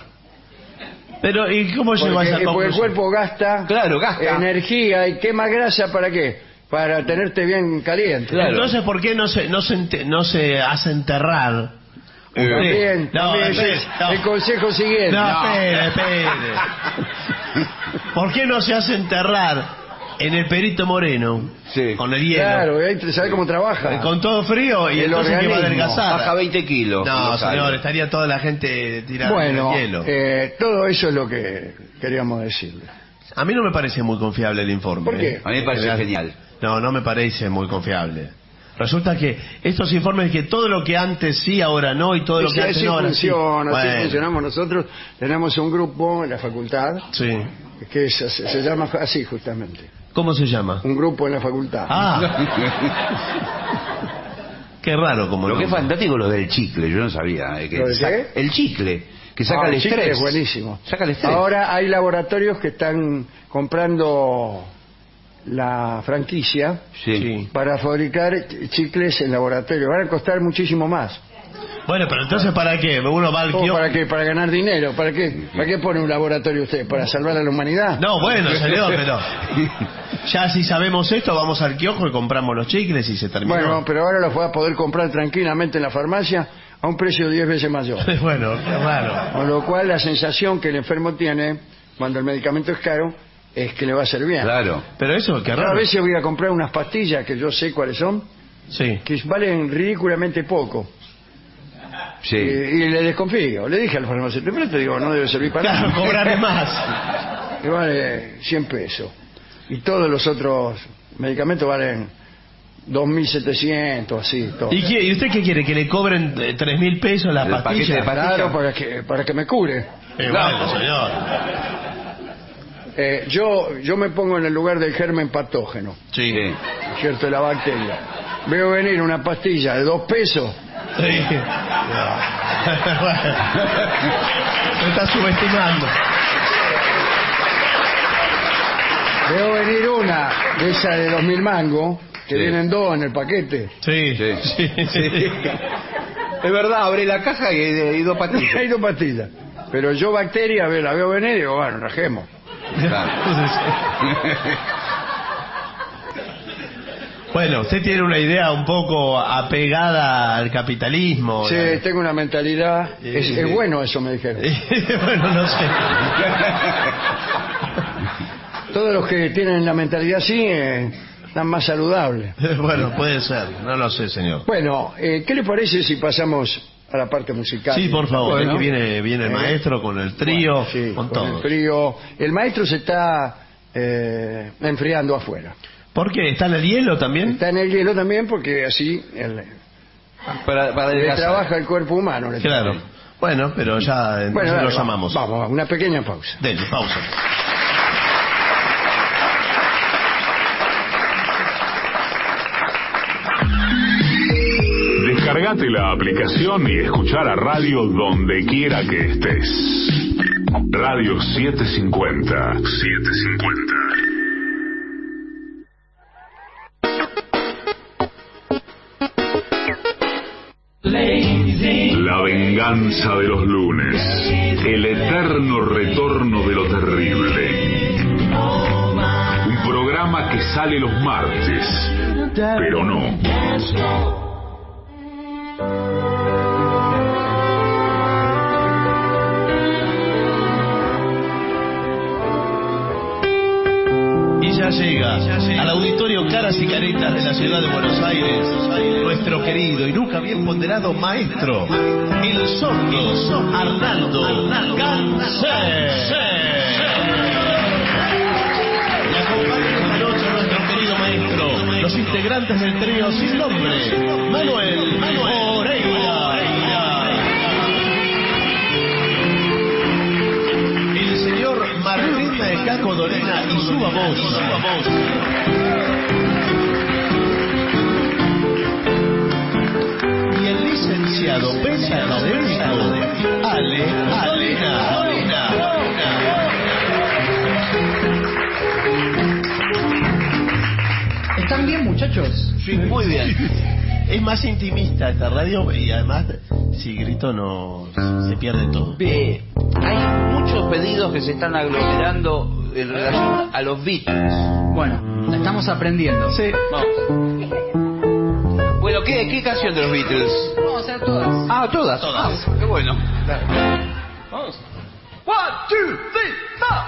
Pero, ¿y cómo llegó a Porque, esa porque el conclusión? cuerpo gasta, Claro, gasta. energía y quema grasa para qué? Para tenerte bien caliente. Claro. Entonces, ¿por qué no se, no se, ente- no se hace enterrar Eh, También, no, también espere, es no. el consejo siguiente. No, espere, espere. ¿Por qué no se hace enterrar en el Perito Moreno? Sí. Con el hielo. Claro, ¿sabes cómo trabaja? Con todo frío y El entonces que va a organismo. adelgazar. Baja veinte kilos. No, no sale. señor, estaría toda la gente tirada Bueno, en el hielo. eh, todo eso es lo que queríamos decirle. A mí no me parece muy confiable el informe. ¿Por qué? ¿eh? A mí me parece Real- genial. No, no me parece muy confiable. Resulta que estos informes que todo lo que antes sí, ahora no, y todo lo Sí, que antes así no, ahora sí. funciona, así Bueno, funcionamos nosotros. Tenemos un grupo en la facultad sí. que se, se llama así justamente. ¿Cómo se llama? Un grupo en la facultad. Ah. Qué raro como Lo que es nombre. fantástico lo del chicle, yo no sabía. eh, que ¿Lo de sa- qué? El chicle, que saca Ah, el el chicle estrés. es buenísimo. Saca el estrés. Ahora hay laboratorios que están comprando la franquicia Sí. Sí. para fabricar ch- chicles en laboratorio. Van a costar muchísimo más. Bueno, pero entonces ¿para qué? Uno va al ¿Cómo, kiosco. ¿Para qué? ¿Para ganar dinero? ¿Para qué? ¿Para qué pone un laboratorio usted? ¿Para salvar a la humanidad? No, bueno, señor, pero ya si sabemos esto, vamos al kiosco y compramos los chicles y se terminó. Bueno, pero ahora los va a poder comprar tranquilamente en la farmacia a un precio diez veces mayor. Bueno, qué raro. Con lo cual la sensación que el enfermo tiene cuando el medicamento es caro es que le va a hacer bien. Claro. Pero eso, qué Yo raro. a veces voy a comprar unas pastillas que yo sé cuáles son, Sí. que valen ridículamente poco. Sí. Y, y le desconfío. Le dije al farmacéutico, pero te digo, no debe servir para Claro, nada. cobrarle más. Y vale cien pesos. Y todos los otros medicamentos valen dos mil setecientos, así, todo. ¿Y, qué- y usted qué quiere? ¿Que le cobren eh, tres mil pesos las El paquete pastillas? de pastillas. Claro, para que, para que me cure. Eh, bueno, señor. Eh, yo, yo me pongo en el lugar del germen patógeno, Sí. Sí. ¿cierto? De la bacteria. Veo venir una pastilla de dos pesos. Sí. Bueno, me está subestimando. Veo venir una de esas de dos mil mangos, que Sí. vienen dos en el paquete. Sí. Sí. Sí, sí. Es verdad, abre la caja y hay dos patillas. Hay dos pastillas. Pero yo bacteria ve- la veo venir y digo, bueno, rajemos. Claro. Bueno, usted tiene una idea un poco apegada al capitalismo. Sí, ¿no? tengo una mentalidad. Es, Sí. es bueno eso, me dijeron. Bueno, no sé. Todos los que tienen la mentalidad así eh, están más saludables. Bueno, puede ser. No lo sé, señor. Bueno, eh, ¿qué le parece si pasamos a la parte musical? Sí, por favor. Bueno. Es que viene, viene el Eh, maestro con el trío, bueno, sí, con, con todo. el trío. El maestro se está eh, enfriando afuera. ¿Por qué? ¿Está en el hielo también? Está en el hielo también porque así el- Para, para le adelgazar. trabaja el cuerpo humano. le Claro. trabaja. Bueno, pero ya entonces Bueno, dale, lo vamos, llamamos. Vamos, una pequeña pausa. Dele, pausa. Descargate la aplicación y escuchar a radio donde quiera que estés. Radio setecientos cincuenta. setecientos cincuenta. La venganza de los lunes. El eterno retorno de lo terrible. Un programa que sale los martes, pero no. Y ya llega al auditorio Caras y Caretas de la ciudad de Buenos Aires nuestro querido y nunca bien ponderado maestro, el sordo Arnaldo Gansé. Y acompaña esta noche a nuestro querido maestro, los integrantes del trío sin nombre, Manuel Moreira. El señor Martín de Caco Dolina y su voz. Y el licenciado pentacadémico Ale Alena. ¿Están bien, muchachos? Sí, muy bien. Es más intimista esta radio y además si grito no se pierde todo. Ve, hay muchos pedidos que se están aglomerando en relación a los Beatles. Bueno, la estamos aprendiendo. Sí. Vamos. Bueno, ¿qué, qué canción de los Beatles? Vamos hacer todas. Ah, todas. Todas. Ah, qué bueno. Claro. Vamos. One, two, three, four.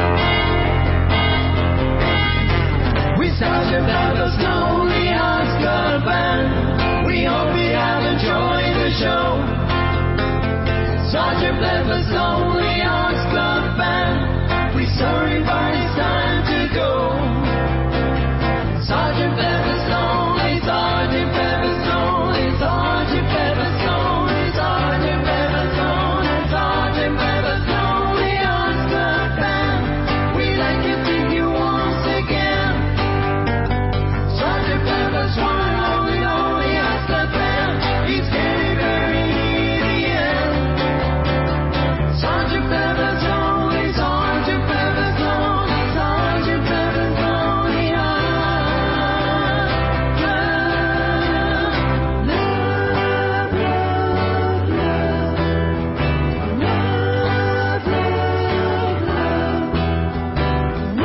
We Sergeant Pepper's Lonely Hearts Club Band. We hope you have enjoyed the show. Sergeant Pepper's Lonely Hearts Club Band. We sorry, but it's time to go. Sergeant Pepper's Lonely, Sergeant Pepper's Lonely, Sergeant Pepper's Lonely, Sergeant Pepper's Lonely, Sergeant Pepper's Lonely Hearts Club Band. We'd like to thank you once again. Sergeant Pepper's one and only, only Hearts Club Band. It's getting very near the end. Sergeant Pepper's Lonely, Sergeant Pepper's Lonely, Sergeant Pepper's Lonely Hearts Club. Love, love, love, love, love, love,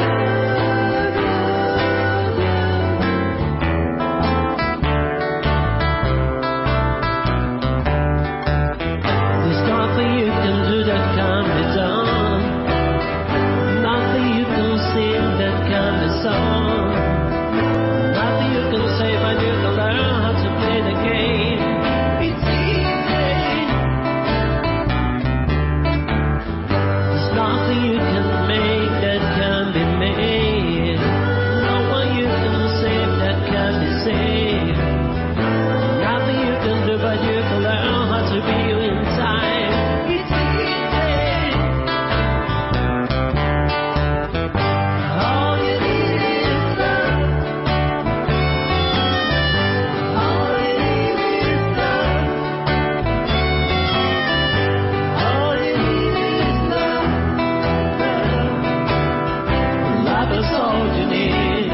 There's nothing you can do that can be done. Nothing you can sing that can be sung. Nothing you can say, but you can learn how to play the game. It's easy. There's nothing you can make that can be made. No one you can save that can be saved. Nothing you can do, but you can learn how to be you in time. It's easy. All you need is love. All you need is love. All you need is love. Love is all you need.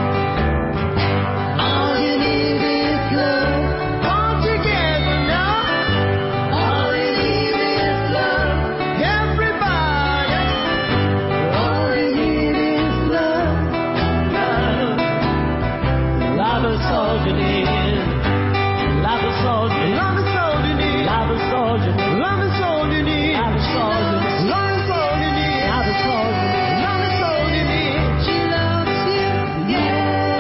All you need is love. All together now. All you need is love. Everybody. All you need is love. Love. Love is all you need. Love is all you need. Love is all you need. Love is all you need. Love is all you need. Love is all you need. Love is all you need. Love is all you need. Love is all you need. She loves you. Yeah.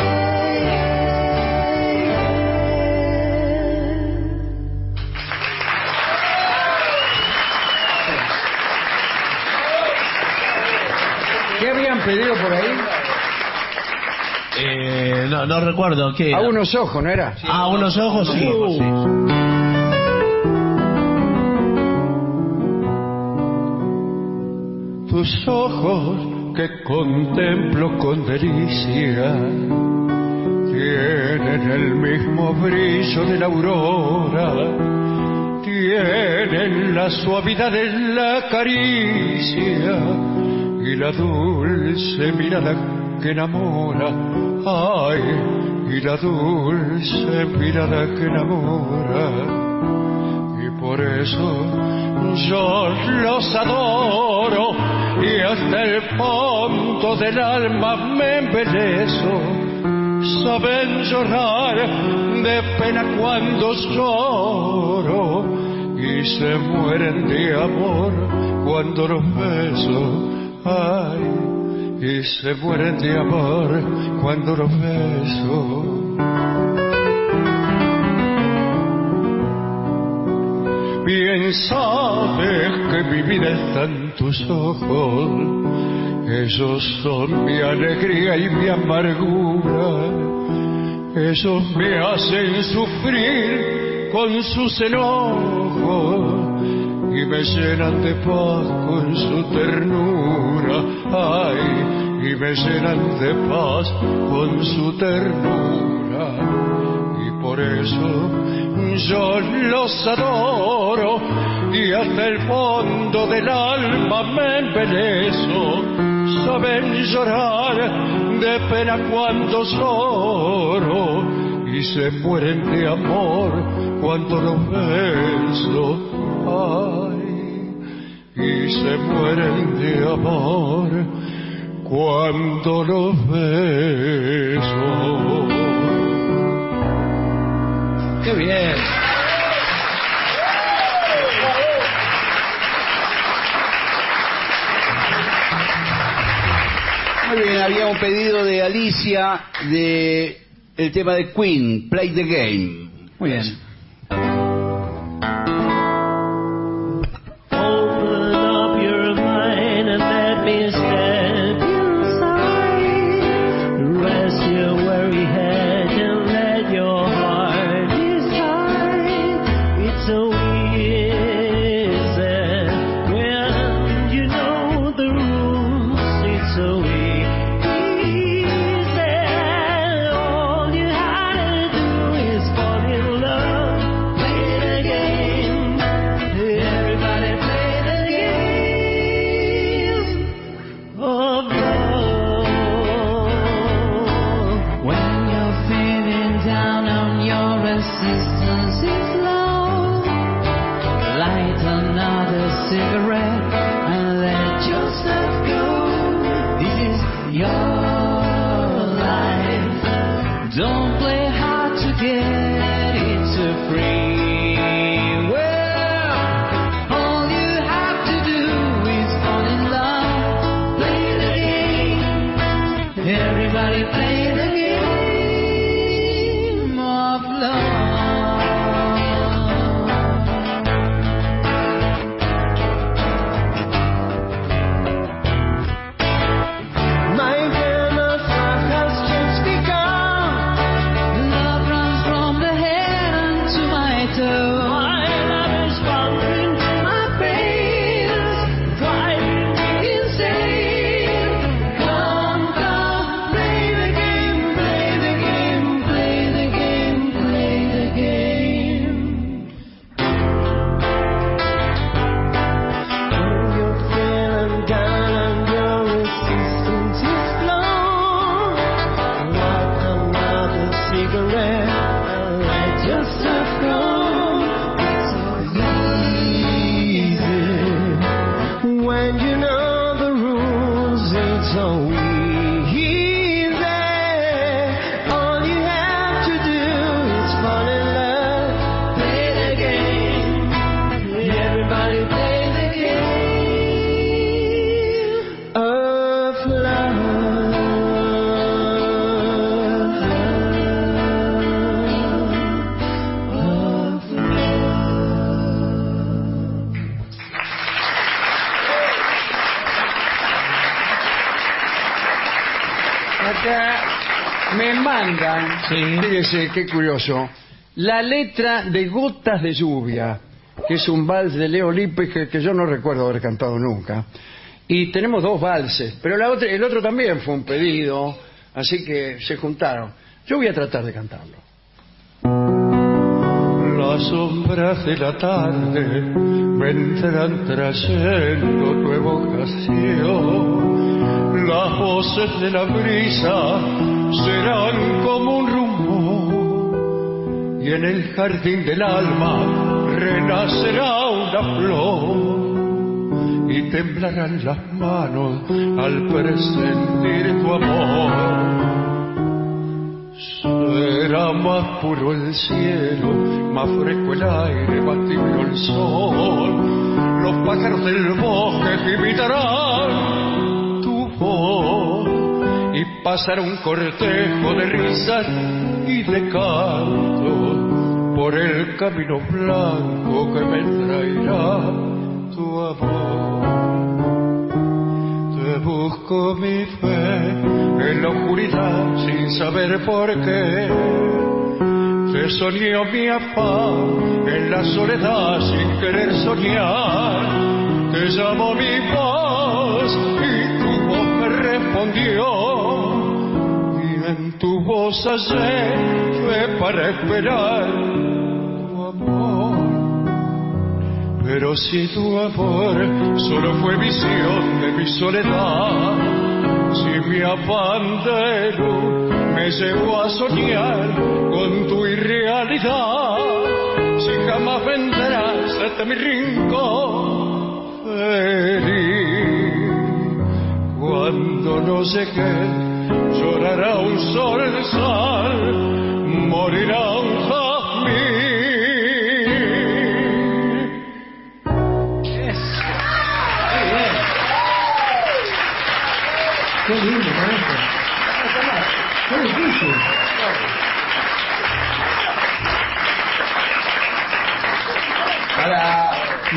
¿Qué habían pedido por ahí? Eh, no, no recuerdo qué. A era? unos ojos, ¿no era? A unos ojos, sí. Tus ojos que contemplo con delicia tienen el mismo brillo de la aurora, tienen la suavidad de la caricia y la dulce mirada que enamora, ay, y la dulce mirada que enamora, y por eso yo los adoro y hasta el fondo del alma me embelezo. Saben llorar de pena cuando lloro y se mueren de amor cuando los beso. Ay, y se mueren de amor cuando los beso. Bien sabes que mi vida está en tus ojos, ellos son mi alegría y mi amargura, ellos me hacen sufrir con sus enojos y me llenan de paz con su ternura, ay, y me llenan de paz con su ternura, y por eso yo los adoro y hasta el fondo del alma me embelezo. Saben llorar de pena cuando lloro y se mueren de amor cuando los beso. Ay, y se mueren de amor cuando los beso. ¡Qué bien! Muy bien, había un pedido de Alicia de el tema de Queen, Play the Game. Muy bien. Open up your mind and let me step inside. Rest your weary head and let your heart decide. It's so easy when you know the rules. It's so easy. All you had to do is fall in love. Play the game. Everybody play the game of love. When you're feeling down on your resistance is low, light another cigarette and let yourself go. This is your life. Don't play hard to get, it's a free world. All you have to do is fall in love. Play the game. Everybody play the game of love. My renaissance has just begun. Love runs from the head to my toe. My love is wandering to my veins, driving me insane. Come, come, play the game, play the game, play the game, play the game. When you're feeling down and your resistance is low, light another cigarette and let yourself go. It's so easy when you know the rules. It's so easy. All you have to do is fall in love. Play the game. Everybody play the game of love. Of Acá me mandan, fíjese qué curioso, la letra de Gotas de Lluvia, que es un vals de Leo Lipes que, que yo no recuerdo haber cantado nunca. Y tenemos dos valses, pero la otra, el otro también fue un pedido, así que se juntaron. Yo voy a tratar de cantarlo. Las sombras de la tarde vendrán trayendo tu evocación. Las voces de la brisa serán como un rumor. Y en el jardín del alma renacerá una flor. Y temblarán las manos al presentir tu amor. Será más puro el cielo, más fresco el aire, más tibio el sol. Los pájaros del bosque imitarán tu voz y pasará un cortejo de risas y de cantos por el camino blanco que me traerá tu amor. Te busco mi fe en la oscuridad sin saber por qué. Te soñó mi afán en la soledad sin querer soñar. Te llamó mi voz y tu voz me respondió. Y en tu voz hallé fe para esperar tu amor. Pero si tu amor solo fue visión de mi soledad, si mi afán de luz me llevó a soñar con tu irrealidad, si jamás vendrás hasta mi rincón feliz, cuando no llegue llorará un zorzal, morirá un jazmín. Qué lindo, ¿eh?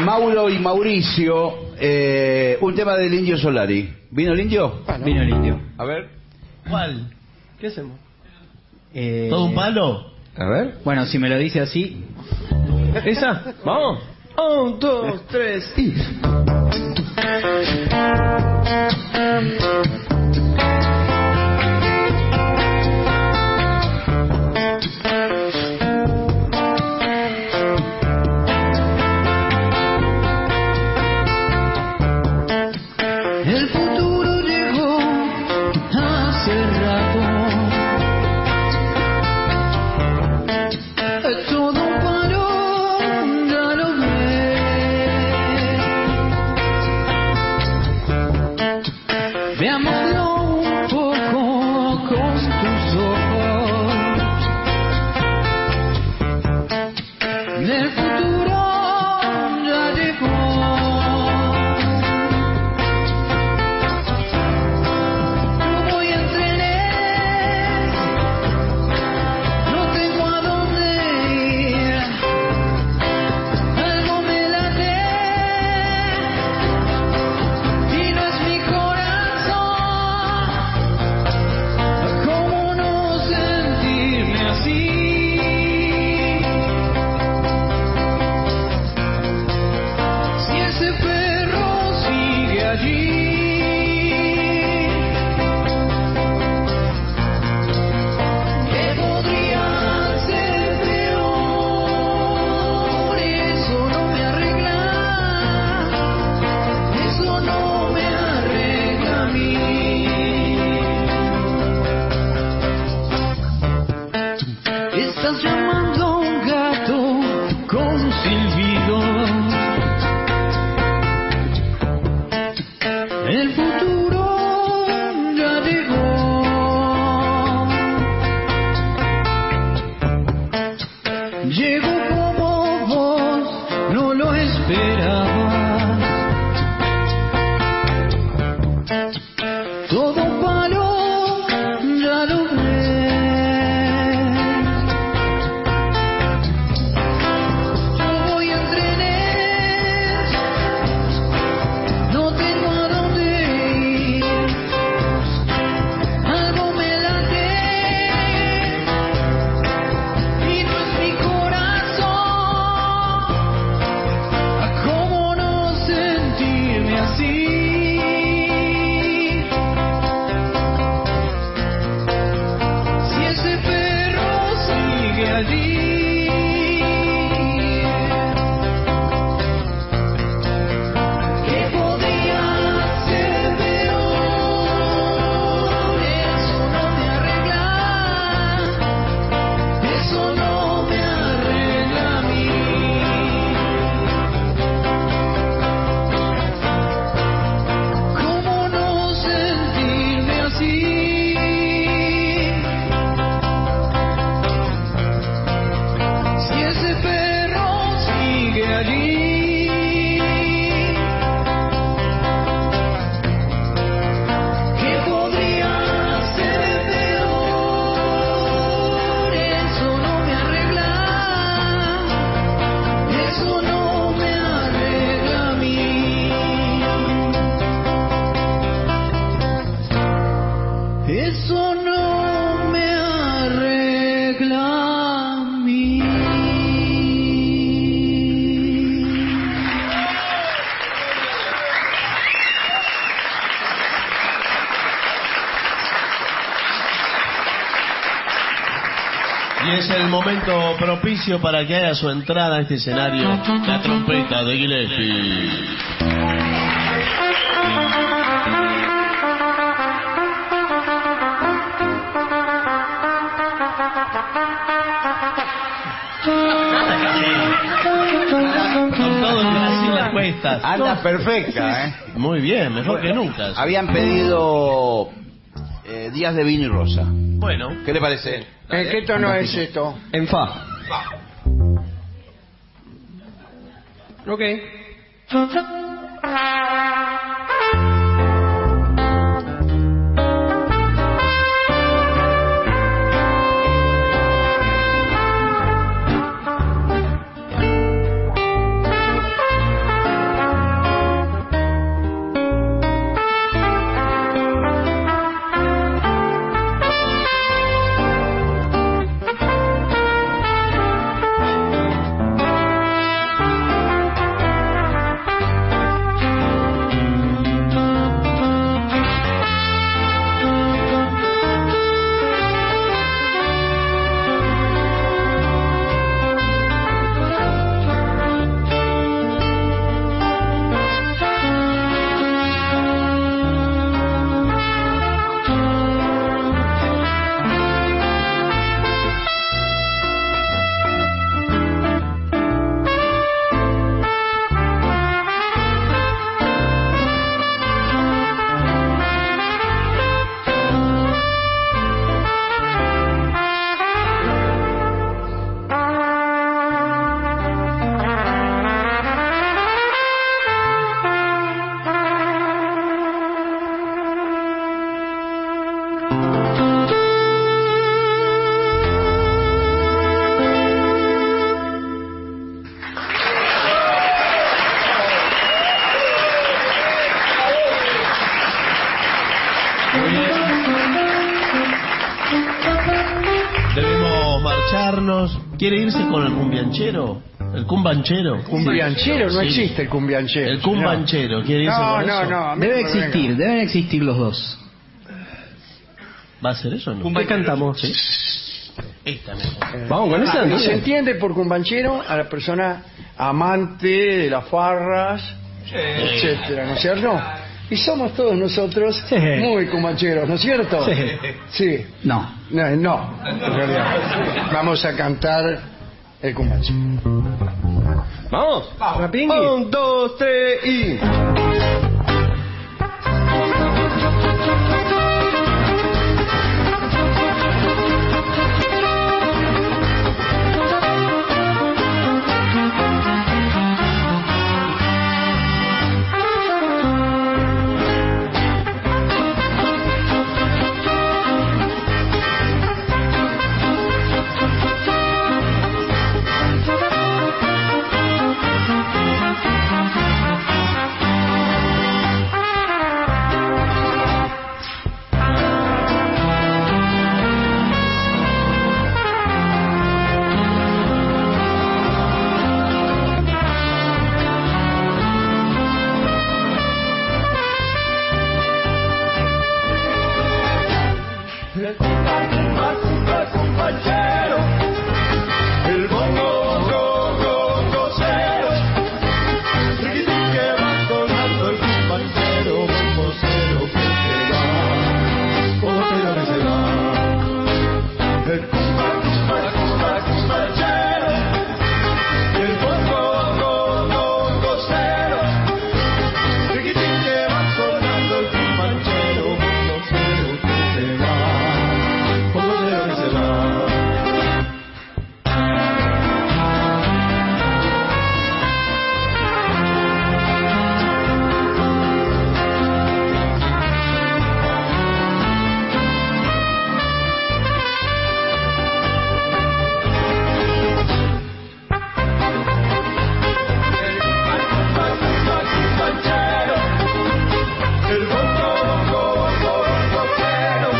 Mauro y Mauricio, eh, un tema del Indio Solari. ¿Vino el Indio? Ah, no. Vino el Indio. A ver. ¿Cuál? ¿Qué hacemos? Eh... ¿Todo un palo? A ver. Bueno, si me lo dice así. ¿Esa? Vamos. Un, dos, tres y... El futuro llegó hace rato. Todo paró, ya lo ves. Veámoslo un poco con tus ojos. El futuro ya llegó. Estás llamando a un gato con un silbido. El futuro ya llegó. Llegó como vos no lo esperabas. Todo paró, ya lo ves. Eso no me arregla a mí. Y es el momento propicio para que haga su entrada a este escenario la trompeta de Gillespie. Con todo el Brasil las cuestas. Anda perfecta, ¿eh? Muy bien, mejor que nunca. Habían pedido eh, Días de Vino y Rosa. Bueno. ¿Qué le parece? ¿En qué tono es esto? En fa. Ok. cantarnos? ¿Quiere irse con el cumbianchero? ¿El cumbanchero? Cumbianchero, no Sí. existe el cumbianchero. El cumbanchero, ¿quiere irse No, con no, eso? no, a mí Debe no me existir, venga. deben existir los dos. ¿Va a ser eso o no? ¿Qué cantamos? Sí. Esta mejor. Vamos con esa, Ah, y entonces. se entiende por cumbanchero a la persona amante de las farras, etcétera, ¿no es cierto? Y somos todos nosotros Sí. muy cumbancheros, ¿no es cierto? Sí. Sí. No. No, no, en realidad. Vamos a cantar el cumbanchero. ¿Vamos? Rapingui. Un, dos, tres y... El bongo, go, go, gocero, riquitín que va sonando el cumbanchero, bombocero que se va, bombocero que se va. El cumba, cumba, cumba, cumbanchero, el bongo, go, go, gocero, riquitín que va sonando el cumbanchero, bombocero que se va, bombocero que se va. El bongo, go, go, gocero.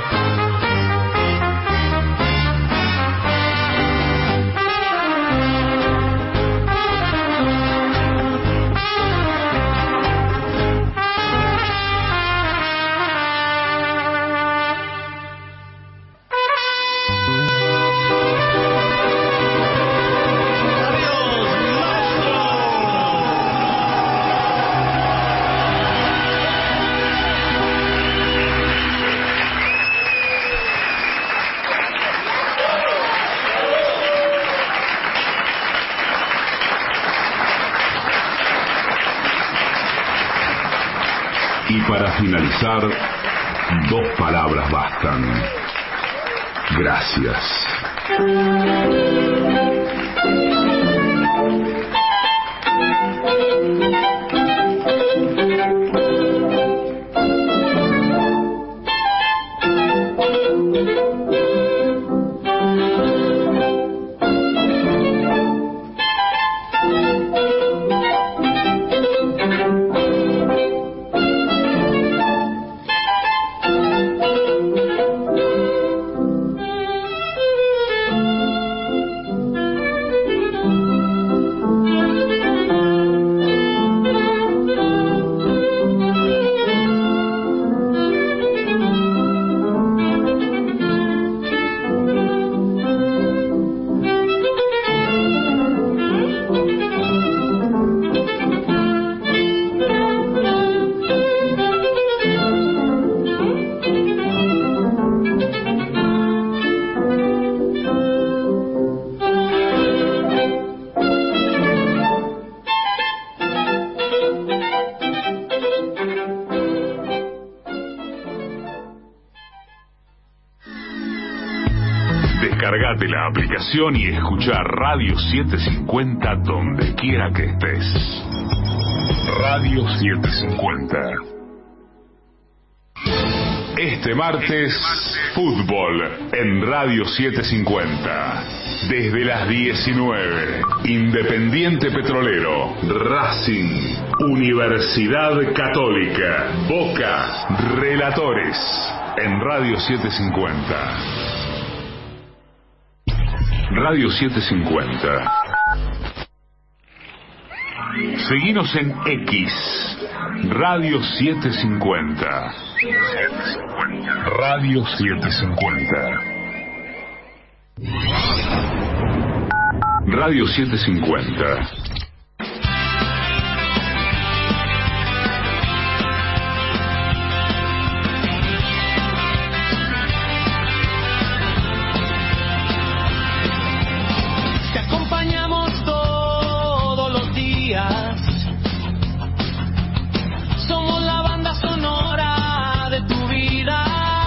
Y para finalizar, dos palabras bastan. Gracias. Descargate la aplicación y escucha Radio setecientos cincuenta donde quiera que estés. Radio setecientos cincuenta. Este martes, fútbol en Radio setecientos cincuenta. Desde las diecinueve, Independiente Petrolero, Racing, Universidad Católica, Boca, Relatores, en Radio setecientos cincuenta. Radio setecientos cincuenta. Seguinos en X, Radio setecientos cincuenta. Radio setecientos cincuenta. Radio setecientos cincuenta. Te acompañamos todos los días. Somos la banda sonora de tu vida.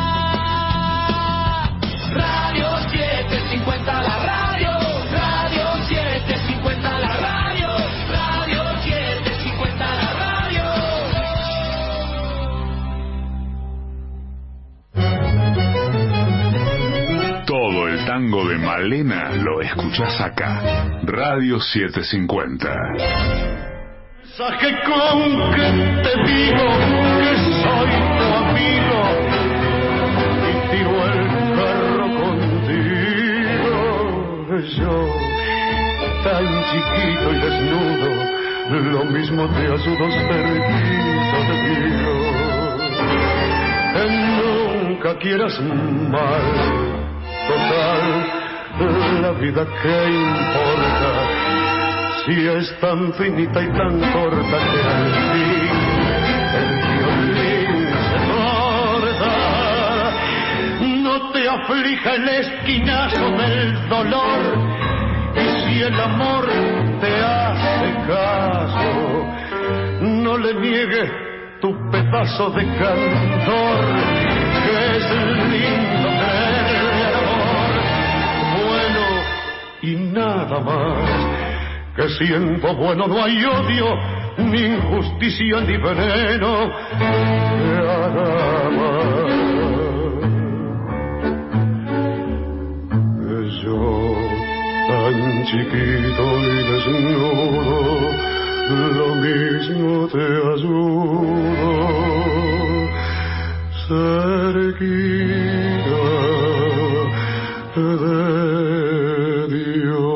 Radio setecientos cincuenta, la radio. Radio setecientos cincuenta, la radio. Radio setecientos cincuenta, la radio. Todo el tango de Malena lo escuchás acá. Radio setecientos cincuenta. Mensaje con que te digo que soy tu amigo y tiro el carro contigo. Yo, tan chiquito y desnudo, lo mismo te ayudo cerquita de mí. Nunca quieras mal, total, la vida que importa. Si es tan finita y tan corta que al fin el violín se corta, no te aflija el esquinazo del dolor. Y si el amor te hace caso, no le niegues tu pedazo de cantor, que es lindo creerle al amor bueno y nada más. Que siendo bueno no hay odio, ni injusticia ni veneno que haga mal. Yo, tan chiquito y desnudo, lo mismo te ayudo, cerquita de Dios.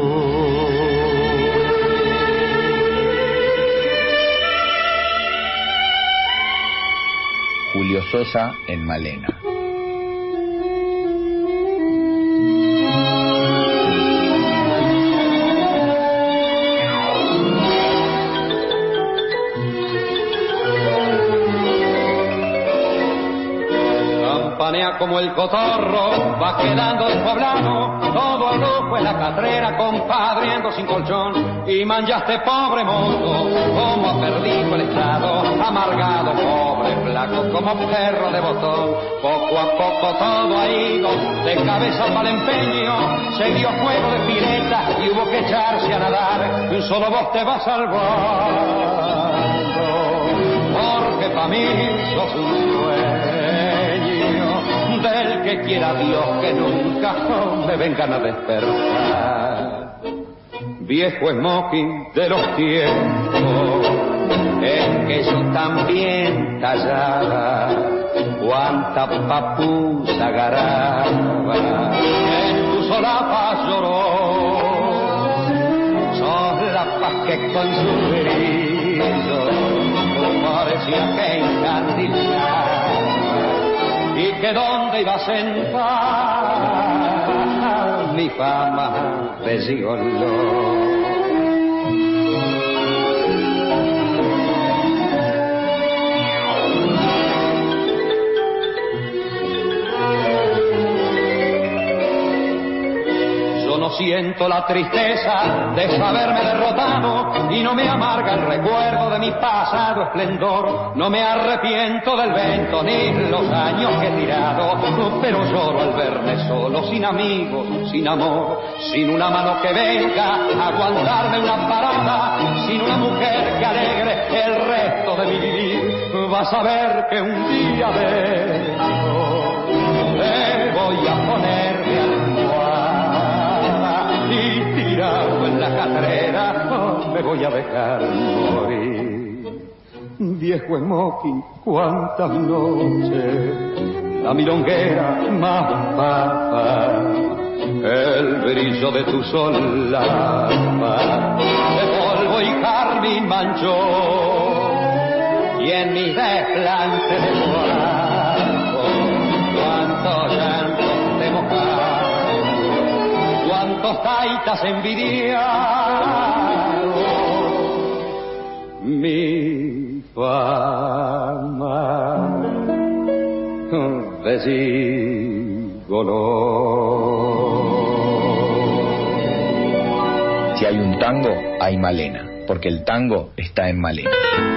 Julio Sosa en Malena. Campanea como el cotorro, va quedando despoblado, todo el lujo en la catrera, compadriendo sin colchón, y manchaste pobre mozo, como ha perdido el estado, amargado, pobre flaco, como perro de botón. Poco a poco todo ha ido, de cabeza para el empeño, se dio juego de pileta y hubo que echarse a nadar, y solo vos te vas salvando, porque pa' mí sos un sueño del que quiera Dios que nunca me vengan a despertar. Viejo smoking de los tiempos en que yo también tallaba, cuánta papusa garaba, en tu solapa lloró, sos la paz que con su brillo parecía que encandilaba, y que donde ibas en paz mi fama de gigoló. No siento la tristeza de saberme derrotado y no me amarga el recuerdo de mi pasado esplendor. No me arrepiento del vento ni los años que he tirado, pero lloro al verme solo, sin amigos, sin amor, sin una mano que venga a aguantarme una parada, sin una mujer que alegre el resto de mi vivir. Vas a ver que un día de esto te voy a poner de almohada y tirado en la catrera no me voy a dejar morir. Viejo smoking, cuántas noches la milonguera más papa el brillo de tu solapa de polvo y carmín manchó, y en mi desplante de cuerpo cuántos llantos te mojaron, cuántos taitas envidiaron mi fama de gigoló. Si hay un tango, hay Malena, porque el tango está en Malena.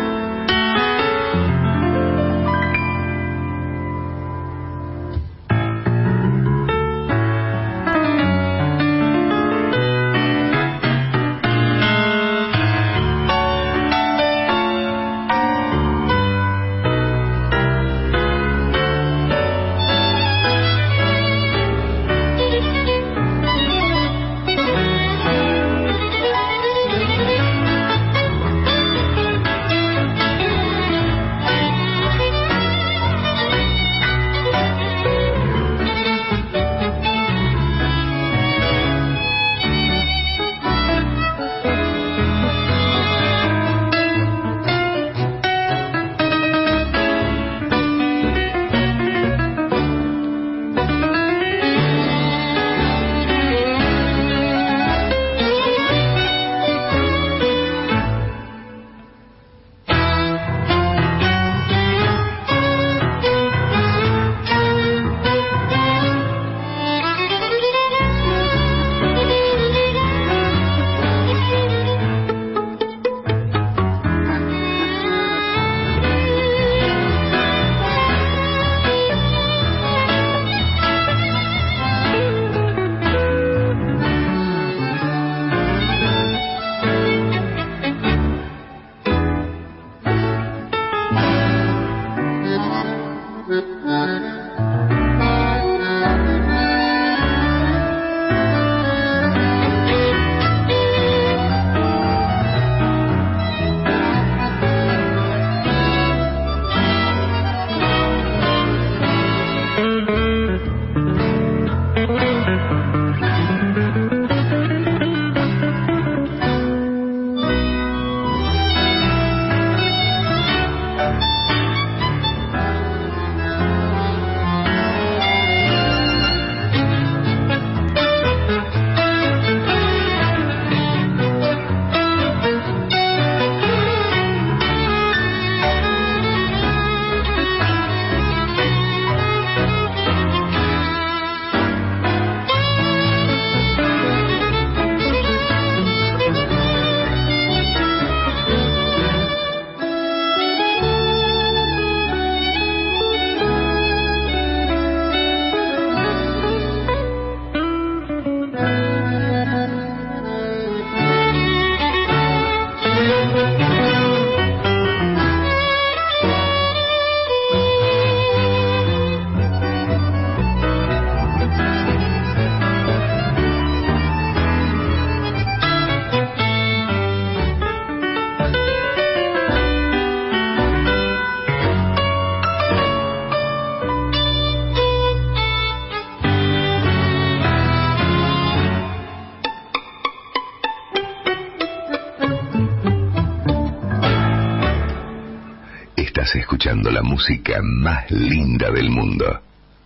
Escuchando la música más linda del mundo.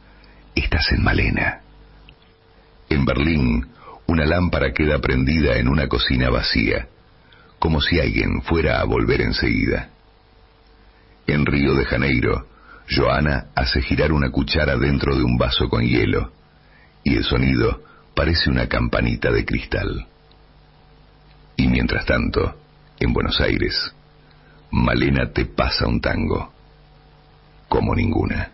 Estás en Malena. En Berlín, una lámpara queda prendida en una cocina vacía, como si alguien fuera a volver enseguida. En Río de Janeiro, Joana hace girar una cuchara dentro de un vaso con hielo, y el sonido parece una campanita de cristal. Y mientras tanto, en Buenos Aires, Malena te pasa un tango como ninguna.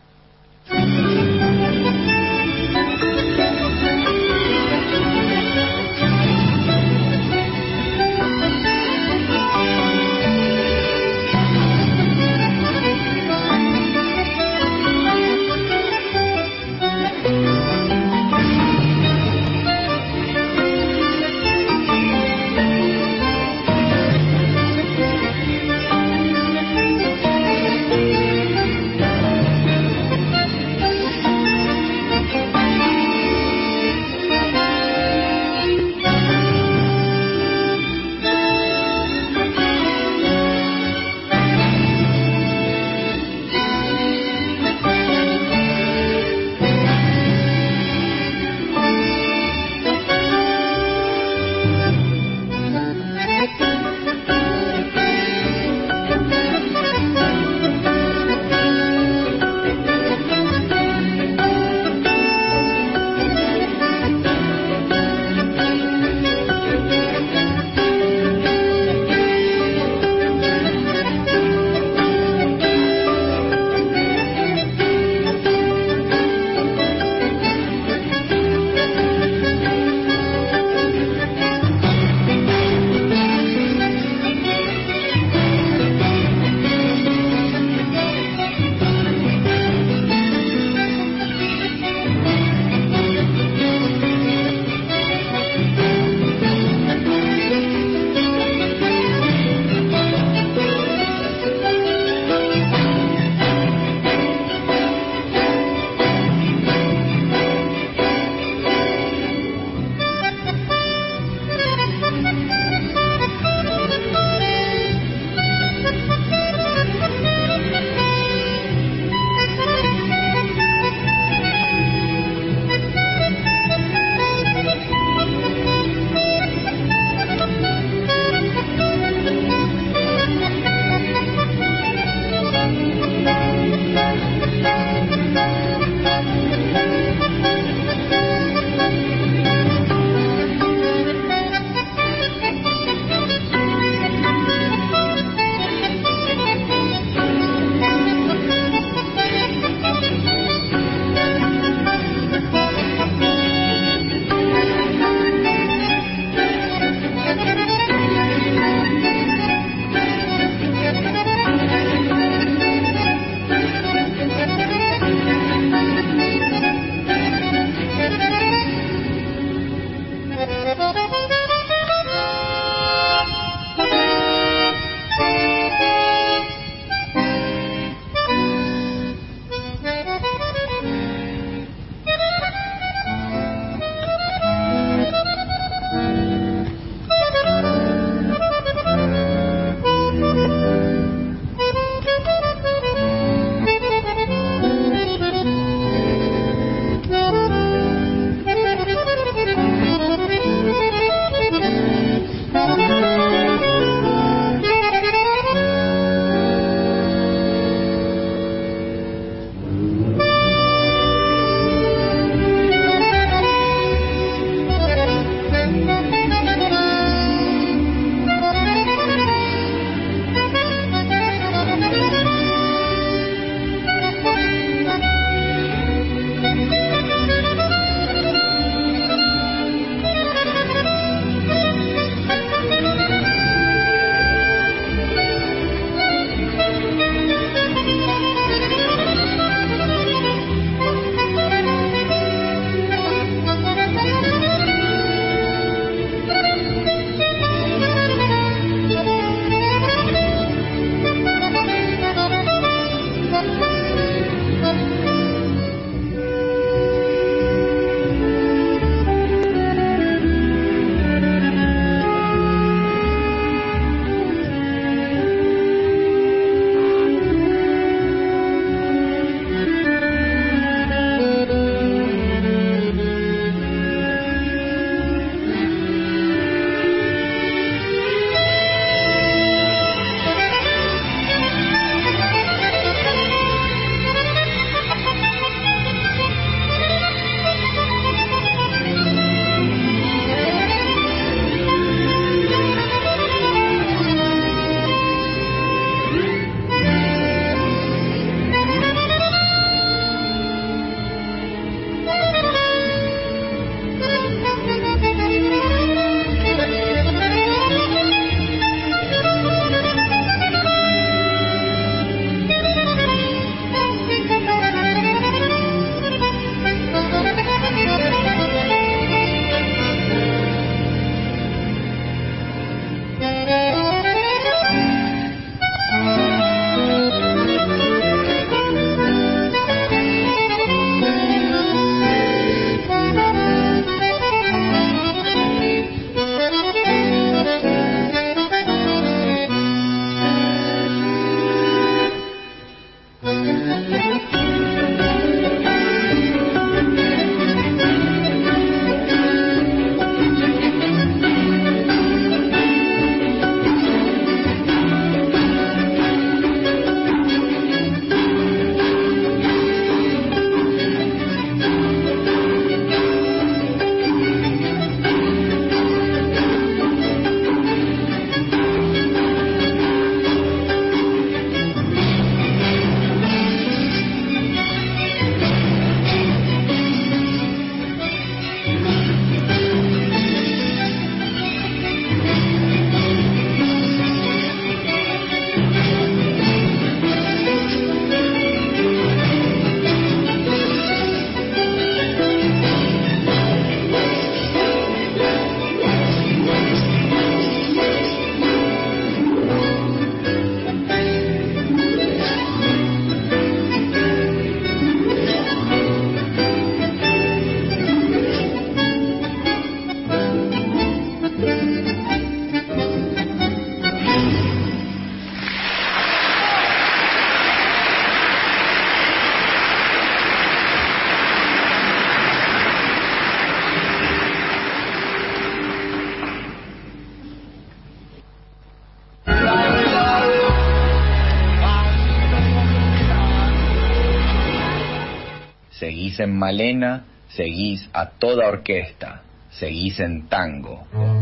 en Malena, seguís a toda orquesta, seguís en tango.